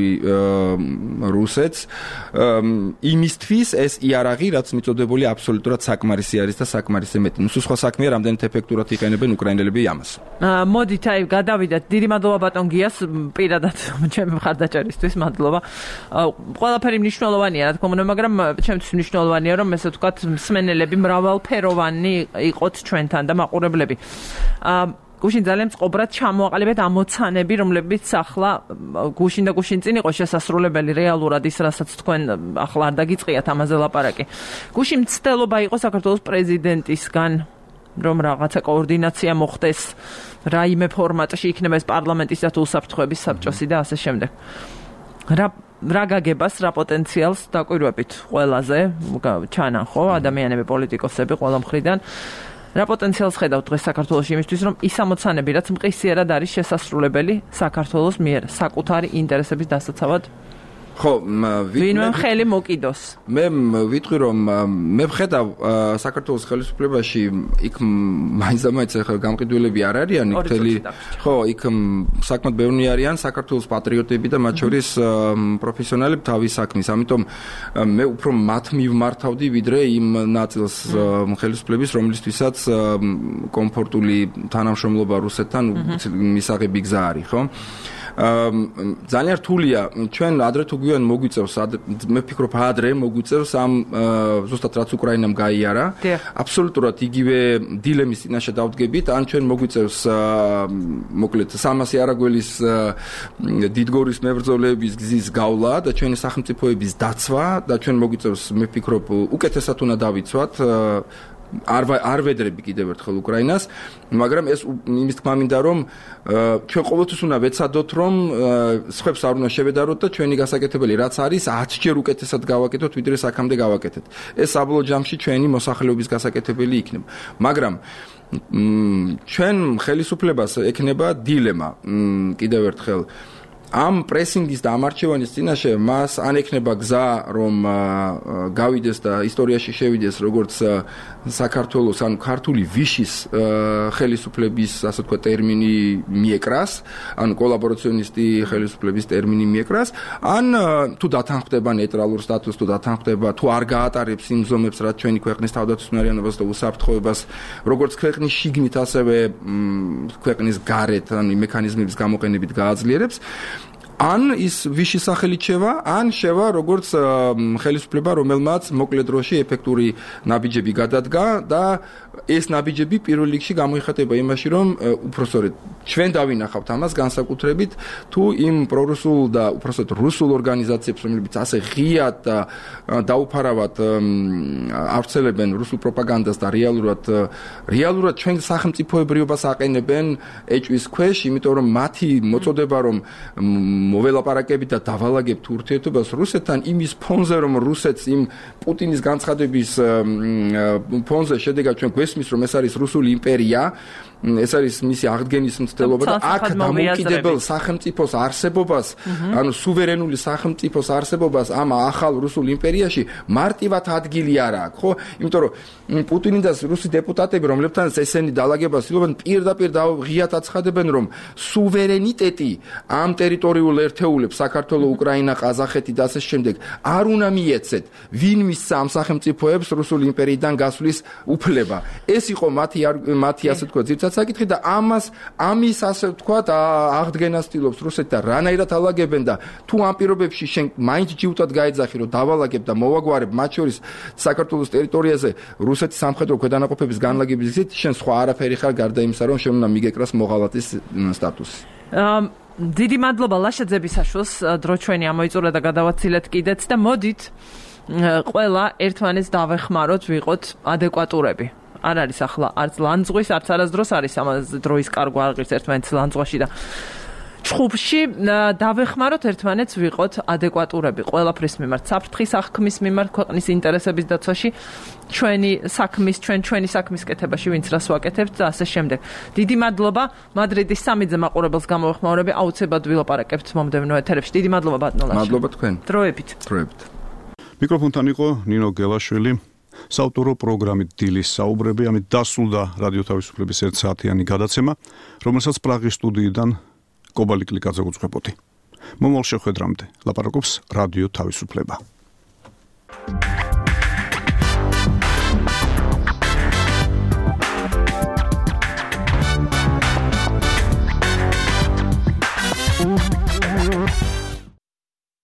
რუსეთს იმისთვის ეს იარაღი რაც მიწოდებული აბსოლუტურად საკმარისი არის და საკმარისი მეტი ნუ სხვა საქმეა რამდენად ეფექტურად იყენებენ უკრაინელები ამას მოდით აი გადავიდეთ დიდი მადლობა ბატონ გიას პირადად ჩემი მხარდაჭერისთვის მადლობა. ყველაფერი მნიშვნელოვანია, რა თქმა უნდა, მაგრამ ჩემთვის მნიშვნელოვანია, რომ ესე ვთქვათ, მსმენელები მრავალფეროვანი იყოთ ჩვენთან და მაყურებლები. გუშინ ძალიან წყობრად ჩამოაყალიბეთ ამოცანები, რომლებიც ახლა გუშინ და გუშინ წინ იყო შესასრულებელი რეალურად ის, რასაც თქვენ ახლა არ დაგიწყიათ ამაზე ლაპარაკი. გუშინ მცდელობა იყო საქართველოს პრეზიდენტისგან რომ რაღაცა კოორდინაცია მოხდეს რაიმე ფორმატში იქნება ეს პარლამენტის და თუ უსაფრთხოების საბჭოსი და ასე შემდეგ. რა რა გაგებას, რა პოტენციალს დაკვირვებით ყველაზე ჩანან ხო ადამიანები, პოლიტიკოსები ყველა მხრიდან. რა პოტენციალს ხედავთ დღეს საქართველოში იმისთვის, რომ ის ამოცანები, რაც მყისიერად არის შესასრულებელი საქართველოს მიერ საკუთარი ინტერესების დასაცავად ხო, ვინმე ხელი მოკიდოს. მე ვიტყვი რომ მე ვხედავ საქართველოს ხელისუფლებაში იქ მაინც და მაინც ახლა გამყიდველები არ არიან იქ თელი ხო, იქ საკმაოდ ბევრი არიან საქართველოს პატრიოტები და მათ შორის პროფესიონალები თავის საქმის. ამიტომ მე უფრო მათ მივმართავდი ვიდრე იმ ნაწილს ხელისუფლების, რომლისთვისაც კომფორტული თანამშრომლობა რუსეთთან მისაღები გზა არის, ხო? ძალიან რთულია ჩვენ ადრე თუ გვიან მოგვიწევს მე ვფიქრობ ადრე მოგვიწევს ამ ზუსტად რაც უკრაინამ გაიარა აბსოლუტურად იგივე დილემის წინაშე დავდგებით ან ჩვენ მოგვიწევს მოკლედ სამასი არაგველის დიდგორის მებრძოლების გზის გავლა და ჩვენი სახელმწიფოების დაცვა და ჩვენ მოგვიწევს მე ვფიქრობ უკეთესად უნდა დავიცვათ არ არ ვედრები კიდევ ერთხელ უკრაინას, მაგრამ ეს იმის თქმა მინდა რომ ჩვენ ყოველთვის უნდა ვეცადოთ რომ სხვებს არ უნდა შევედაროთ და ჩვენი გასაკეთებელი რაც არის ათჯერ უკეთესად გავაკეთოთ ვიდრე აქამდე გავაკეთეთ. ეს საბოლოო ჯამში ჩვენი მოსახლეობის გასაკეთებელი იქნება. მაგრამ ჩვენ ხელისუფლებას ექნება დილემა კიდევ ერთხელ ამ პრესინგის და ამარჩევანის წინაშე მას ან ექნება გზა რომ გავიდეს და ისტორიაში შევიდეს როგორც საქართველოს ან ქართული ვიშის ხელისუფლების ასე თქვა ტერმინი მიეკრას ან კოლაბორაციონისტი ხელისუფლების ტერმინი მიეკრას ან თუ დათანხმდება ნეიტრალურ სტატუსს თუ დათანხმდება თუ არ გაატარებს იმ ზომებს რაც ჩვენი ქვეყნის თავდაცვის უნარიანობას და უსაფრთხოებას როგორც ქვეყნის შიგნით ასევე ქვეყნის გარეთ ან მექანიზმების გამოყენებით გააძლიერებს ან ის ვიშის სახელით შევა, ან შევა როგორც ხელისუფლება, რომელმაც მოკლე დროში ეფექტური ნაბიჯები გადადგა და ეს ნაბიჯები პირველ რიგში გამოიხატება იმაში, რომ უпроსორედ ჩვენ დავინახავთ ამას განსაკუთრებით თუ იმ პრორუსულ და უпроსორედ რუსულ ორგანიზაციებს, რომლებიც ასე ღიად და დაუფარავად ავრცელებენ რუსულ პროპაგანდას და რეალურად რეალურად ჩვენ სახელმწიფოებრიობას აყენებენ ეჭვის ქვეშ, იმიტომ რომ მათი მოწოდება რომ მოველაპარაკებით და დავალაგებთ ურთიერთობას რუსეთთან იმის ფონზე რომ რუსეთს იმ პუტინის განცხადების ფონზე შედეგად ჩვენ გვესმის რომ ეს არის რუსული იმპერია ეს არის მისი აღდგენის მცდელობა და აქ დამოუკიდებელ სახელმწიფოს არსებობას, ანუ სუვერენული სახელმწიფოს არსებობას ამ ახალ რუსულ იმპერიაში მარტივად ადგილი არ აქვს, ხო? იმიტომ რომ პუტინი და რუსი დეპუტატები, რომლებთანაც ესენი დალაგებას ილობენ, პირდაპირ ღიად აცხადებენ, რომ სუვერენიტეტი ამ ტერიტორიულ ერთეულებს, საქართველოს, უკრაინა, ყაზახეთი და ასე შემდეგ, არ უნდა მიეცეთ, ვინ მისცა ამ სახელმწიფოებს რუსული იმპერიიდან გასვლის უფლება. ეს იყო მათი მათი ასე თქვა ძირითადად საკითხი და ამას ამის ასე თქვა აღდგენას ცდილობს რუსეთი და რანაირად ალაგებენ და თუ ამ პირობებში შენ მაინც ჯიუტად გაეძახი რომ დავალაგებ და მოვაგვარებ მათ შორის საქართველოს ტერიტორიაზე რუსეთის სამხედრო ქვედანაყოფების განლაგების გზით შენ სხვა არაფერი ხარ გარდა იმისა რომ შენ უნდა მიგეკრას მოღალატის სტატუსი. დიდი მადლობა ლაშაძების საშუალს დრო ჩვენი ამოიწურა და გადავაცილეთ კიდეც და მოდით ყველა ერთმანეთს დავეხმაროთ ვიყოთ ადეკვატურები. არ არის ახლა არც ლანძღვის, არც არასდროს არის ამას დროის კარგვა აღირს ერთმანეთს ლანძღვაში და ჩხუბში დავეხმაროთ ერთმანეთს ვიყოთ ადეკვატურები ყველაფრის მიმართ, საფრთხის აღქმის მიმართ, ქვეყნის ინტერესების დაცვაში, ჩვენი საქმის, ჩვენ ჩვენი საქმის კეთებაში, ვინც რას ვაკეთებთ და ასე შემდეგ. დიდი მადლობა მადრიდის სამიძე მაყურებელს გამოვეხმაურები, აუცილებლად ვილაპარაკებთ მომდევნო ეთერებში. დიდი მადლობა ბატონო ლაშა. მადლობა თქვენ. დროებით. დროებით. მიკროფონთან იყო ნინო გელაშვილი. საავტორო პროგრამით დილის საუბრები, ამით დასრულდა რადიო თავისუფლების ერთ საათიანი გადაცემა, რომელსაც პრაღის სტუდიიდან კობალი კლიკაძე უძღვებოდი. მომავალ შეხვედრამდე ლაპარაკობს რადიო თავისუფლება.